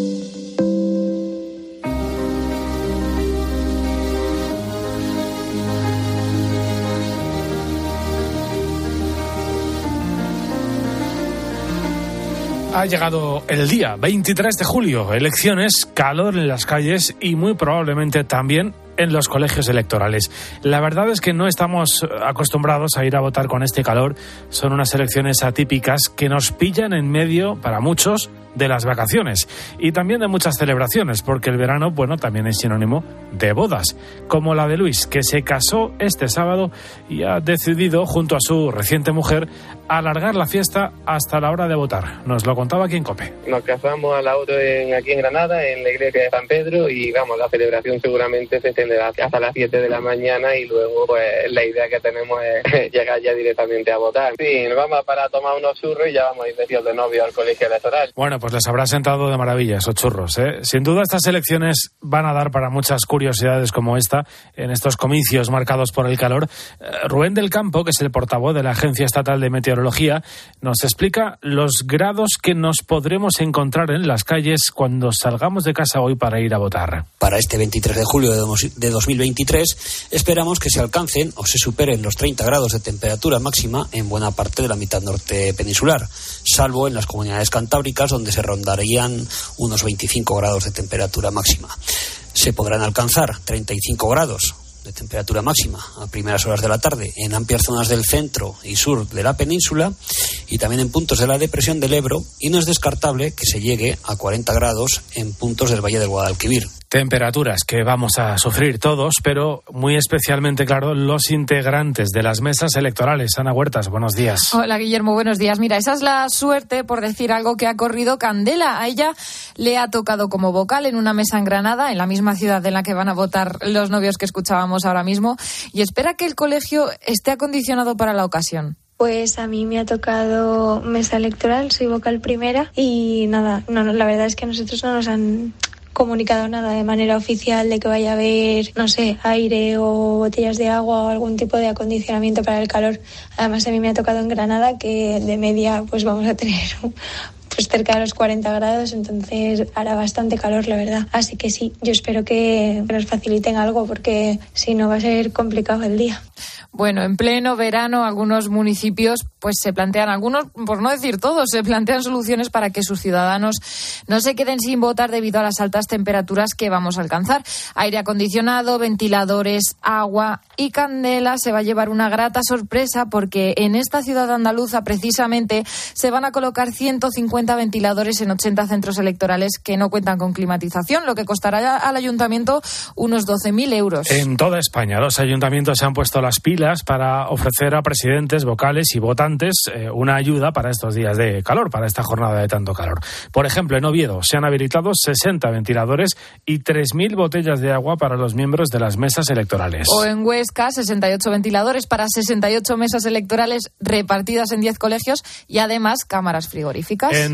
Ha llegado el día veintitrés de julio, elecciones, calor en las calles y muy probablemente también en los colegios electorales. La verdad es que no estamos acostumbrados a ir a votar con este calor. Son unas elecciones atípicas que nos pillan en medio, para muchos, de las vacaciones y también de muchas celebraciones, porque el verano, bueno, también es sinónimo de bodas, como la de Luis, que se casó este sábado y ha decidido, junto a su reciente mujer, alargar la fiesta hasta la hora de votar. Nos lo contaba aquí en COPE. Nos casamos a la hora en, aquí en Granada, en la iglesia de San Pedro, y vamos, la celebración seguramente se extenderá hasta las siete de la mañana y luego pues la idea que tenemos es llegar ya directamente a votar. Sí, nos vamos para tomar unos churros y ya vamos a ir vestidos de novio al colegio electoral. Bueno, pues les habrá sentado de maravilla esos churros, ¿eh? Sin duda estas elecciones van a dar para muchas curiosidades como esta, en estos comicios marcados por el calor. Eh, Rubén del Campo, que es el portavoz de la Agencia Estatal de Meteorología, nos explica los grados que nos podremos encontrar en las calles cuando salgamos de casa hoy para ir a votar. Para este veintitrés de julio de dos mil veintitrés esperamos que se alcancen o se superen los treinta grados de temperatura máxima en buena parte de la mitad norte peninsular, salvo en las comunidades cantábricas, donde se rondarían unos veinticinco grados de temperatura máxima. Se podrán alcanzar treinta y cinco grados de temperatura máxima a primeras horas de la tarde en amplias zonas del centro y sur de la península y también en puntos de la depresión del Ebro, y no es descartable que se llegue a cuarenta grados en puntos del Valle del Guadalquivir. Temperaturas que vamos a sufrir todos, pero muy especialmente, claro, los integrantes de las mesas electorales. Ana Huertas, buenos días. Hola, Guillermo, buenos días. Mira, esa es la suerte, por decir algo, que ha corrido Candela. A ella le ha tocado como vocal en una mesa en Granada, en la misma ciudad en la que van a votar los novios que escuchábamos ahora mismo, y espera que el colegio esté acondicionado para la ocasión. Pues a mí me ha tocado mesa electoral, soy vocal primera y nada, no, no, la verdad es que a nosotros no nos han comunicado nada de manera oficial de que vaya a haber, no sé, aire o botellas de agua o algún tipo de acondicionamiento para el calor. Además, a mí me ha tocado en Granada, que de media pues vamos a tener pues cerca de los cuarenta grados, entonces hará bastante calor, la verdad. Así que sí, yo espero que nos faciliten algo, porque si no va a ser complicado el día. Bueno, en pleno verano algunos municipios pues se plantean, algunos, por no decir todos, se plantean soluciones para que sus ciudadanos no se queden sin votar debido a las altas temperaturas que vamos a alcanzar. Aire acondicionado, ventiladores, agua y Candela se va a llevar una grata sorpresa, porque en esta ciudad andaluza precisamente se van a colocar ciento cincuenta ventiladores en ochenta centros electorales que no cuentan con climatización, lo que costará al ayuntamiento unos doce mil euros. En toda España los ayuntamientos se han puesto las pilas para ofrecer a presidentes, vocales y votantes eh, una ayuda para estos días de calor, para esta jornada de tanto calor. Por ejemplo, en Oviedo se han habilitado sesenta ventiladores y tres mil botellas de agua para los miembros de las mesas electorales. O en Huesca, sesenta y ocho ventiladores para sesenta y ocho mesas electorales repartidas en diez colegios y además cámaras frigoríficas. En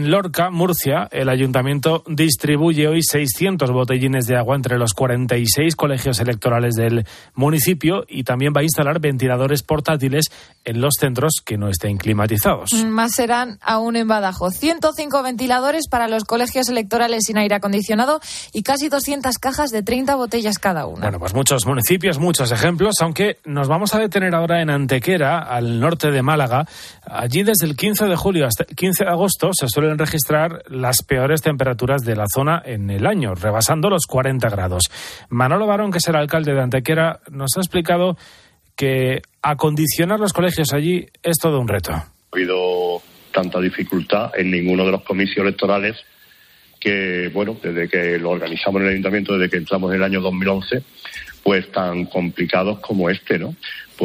En Lorca, Murcia, el ayuntamiento distribuye hoy seiscientos botellines de agua entre los cuarenta y seis colegios electorales del municipio y también va a instalar ventiladores portátiles en los centros que no estén climatizados. Más serán aún en Badajoz. ciento cinco ventiladores para los colegios electorales sin aire acondicionado y casi doscientas cajas de treinta botellas cada una. Bueno, pues muchos municipios, muchos ejemplos, aunque nos vamos a detener ahora en Antequera, al norte de Málaga. Allí desde el quince de julio hasta el quince de agosto se suelen registrar las peores temperaturas de la zona en el año, rebasando los cuarenta grados. Manolo Barón, que es el alcalde de Antequera, nos ha explicado que acondicionar los colegios allí es todo un reto. Ha habido tanta dificultad en ninguno de los comicios electorales que, bueno, desde que lo organizamos en el ayuntamiento, desde que entramos en el año dos mil once, pues tan complicados como este, ¿no?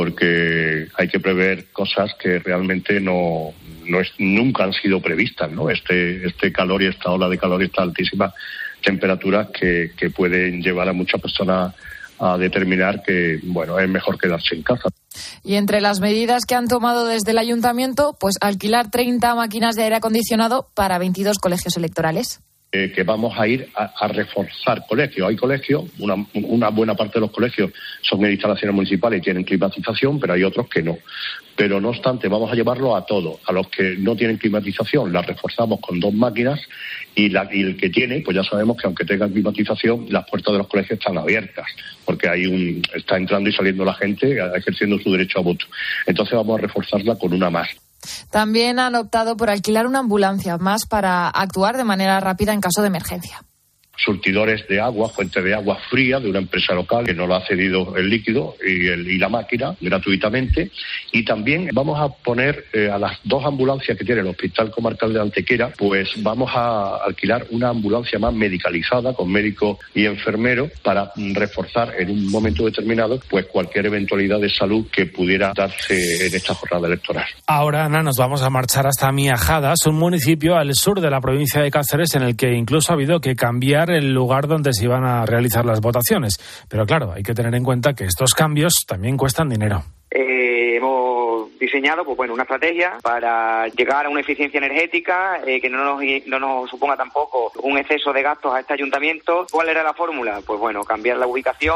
Porque hay que prever cosas que realmente no, no es, nunca han sido previstas, ¿no? Este, este calor y esta ola de calor y esta altísima temperaturas que, que pueden llevar a muchas personas a determinar que, bueno, es mejor quedarse en casa. Y entre las medidas que han tomado desde el ayuntamiento, pues alquilar treinta máquinas de aire acondicionado para veintidós colegios electorales. Eh, que vamos a ir a, a reforzar colegios. Hay colegios, una, una buena parte de los colegios son en instalaciones municipales y tienen climatización, pero hay otros que no. Pero no obstante, vamos a llevarlo a todos. A los que no tienen climatización, la reforzamos con dos máquinas y, la, y el que tiene, pues ya sabemos que aunque tenga climatización, las puertas de los colegios están abiertas, porque hay un, está entrando y saliendo la gente ejerciendo su derecho a voto. Entonces vamos a reforzarla con una más. También han optado por alquilar una ambulancia más para actuar de manera rápida en caso de emergencia. Surtidores de agua, fuentes de agua fría de una empresa local que nos lo ha cedido el líquido y, el, y la máquina gratuitamente. Y también vamos a poner eh, a las dos ambulancias que tiene el Hospital Comarcal de Antequera, pues vamos a alquilar una ambulancia más medicalizada con médico y enfermero para reforzar en un momento determinado pues cualquier eventualidad de salud que pudiera darse en esta jornada electoral. Ahora, Ana, nos vamos a marchar hasta Miajadas, un municipio al sur de la provincia de Cáceres en el que incluso ha habido que cambiar el lugar donde se iban a realizar las votaciones. Pero claro, hay que tener en cuenta que estos cambios también cuestan dinero. Eh, hemos diseñado pues bueno una estrategia para llegar a una eficiencia energética eh, que no nos, no nos suponga tampoco un exceso de gastos a este ayuntamiento. ¿Cuál era la fórmula? Pues bueno, cambiar la ubicación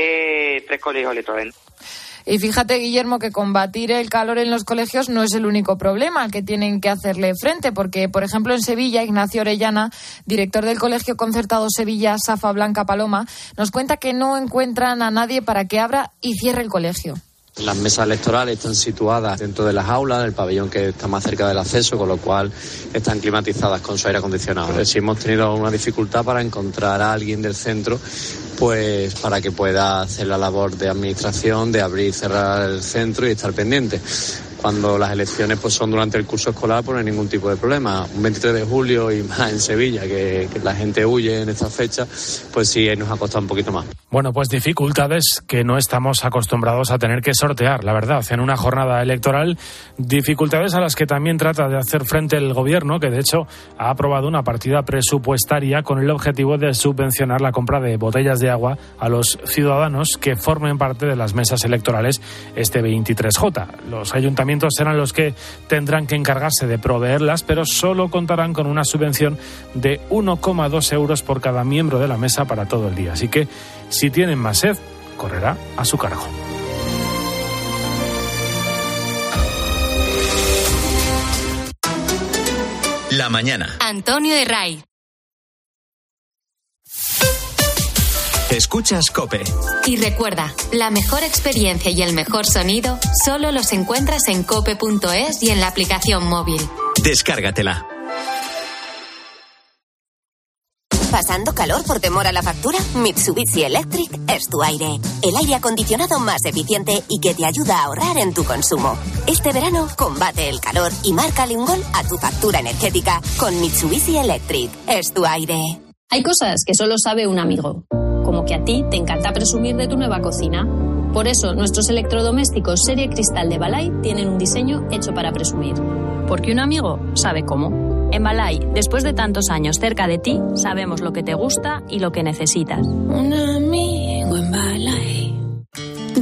de tres colegios electorales. Y fíjate, Guillermo, que combatir el calor en los colegios no es el único problema al que tienen que hacerle frente, porque, por ejemplo, en Sevilla, Ignacio Orellana, director del Colegio Concertado Sevilla, Safa Blanca Paloma, nos cuenta que no encuentran a nadie para que abra y cierre el colegio. Las mesas electorales están situadas dentro de las aulas, en el pabellón que está más cerca del acceso, con lo cual están climatizadas con su aire acondicionado. Si hemos tenido una dificultad para encontrar a alguien del centro, pues para que pueda hacer la labor de administración, de abrir y cerrar el centro y estar pendiente. Cuando las elecciones pues son durante el curso escolar, pues no hay ningún tipo de problema. Un veintitrés de julio y más en Sevilla, que, que la gente huye en esta fecha, pues sí nos ha costado un poquito más. Bueno, pues dificultades que no estamos acostumbrados a tener que sortear, la verdad, en una jornada electoral. Dificultades a las que también trata de hacer frente el gobierno, que de hecho ha aprobado una partida presupuestaria con el objetivo de subvencionar la compra de botellas de agua a los ciudadanos que formen parte de las mesas electorales este veintitrés J. Los ayuntamientos serán los que tendrán que encargarse de proveerlas, pero solo contarán con una subvención de uno coma dos euros por cada miembro de la mesa para todo el día. Así que, si tienen más sed, correrá a su cargo. La mañana. Antonio Herray. Escuchas COPE. Y recuerda, la mejor experiencia y el mejor sonido solo los encuentras en cope punto es y en la aplicación móvil. Descárgatela. ¿Pasando calor por temor a la factura? Mitsubishi Electric es tu aire. El aire acondicionado más eficiente y que te ayuda a ahorrar en tu consumo. Este verano, combate el calor y márcale un gol a tu factura energética con Mitsubishi Electric. Es tu aire. Hay cosas que solo sabe un amigo. Como que a ti te encanta presumir de tu nueva cocina. Por eso, nuestros electrodomésticos serie Cristal de Balay tienen un diseño hecho para presumir. Porque un amigo sabe cómo. En Balay, después de tantos años cerca de ti, sabemos lo que te gusta y lo que necesitas. Un amigo en Balay.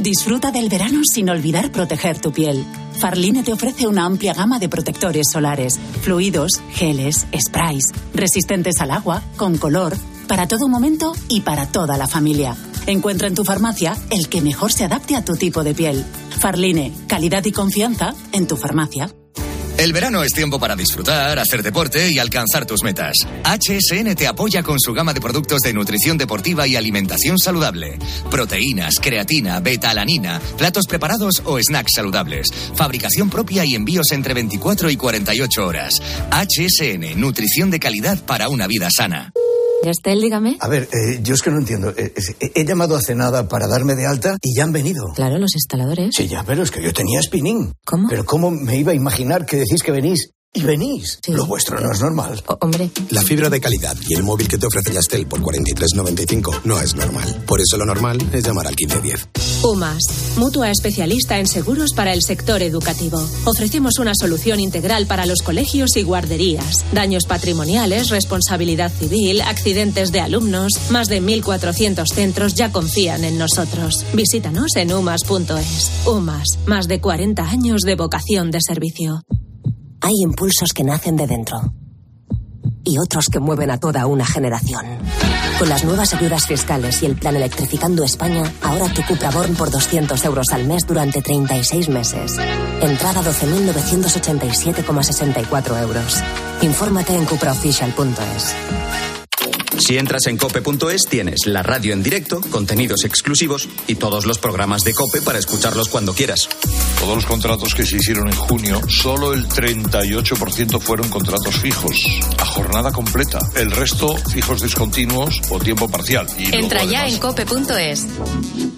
Disfruta del verano sin olvidar proteger tu piel. Farline te ofrece una amplia gama de protectores solares, fluidos, geles, sprays, resistentes al agua, con color, para todo momento y para toda la familia. Encuentra en tu farmacia el que mejor se adapte a tu tipo de piel. Farline, calidad y confianza en tu farmacia. El verano es tiempo para disfrutar, hacer deporte y alcanzar tus metas. H S N te apoya con su gama de productos de nutrición deportiva y alimentación saludable. Proteínas, creatina, beta-alanina, platos preparados o snacks saludables. Fabricación propia y envíos entre veinticuatro y cuarenta y ocho horas. H S N, nutrición de calidad para una vida sana. Estel, dígame. A ver, eh, yo es que no entiendo. Eh, eh, he llamado hace nada para darme de alta y ya han venido. Claro, los instaladores. Sí, ya, pero es que yo tenía spinning. ¿Cómo? Pero ¿cómo me iba a imaginar que decís que venís? Y venís. Sí. Lo vuestro no es normal. O, hombre. La fibra de calidad y el móvil que te ofrece Yastel por cuarenta y tres noventa y cinco no es normal. Por eso lo normal es llamar al quince diez. UMAS, mutua especialista en seguros para el sector educativo. Ofrecemos una solución integral para los colegios y guarderías. Daños patrimoniales, responsabilidad civil, accidentes de alumnos. Más de mil cuatrocientos centros ya confían en nosotros. Visítanos en umas punto es. UMAS, más de cuarenta años de vocación de servicio. Hay impulsos que nacen de dentro y otros que mueven a toda una generación. Con las nuevas ayudas fiscales y el plan Electrificando España, ahora tu Cupra Born por doscientos euros al mes durante treinta y seis meses. Entrada doce mil novecientos ochenta y siete coma sesenta y cuatro euros. Infórmate en cupraofficial punto es. Si entras en cope punto es, tienes la radio en directo, contenidos exclusivos y todos los programas de COPE para escucharlos cuando quieras. Todos los contratos que se hicieron en junio, solo el treinta y ocho por ciento fueron contratos fijos, a jornada completa. El resto, fijos discontinuos o tiempo parcial. Y Entra ya además... en cope punto es.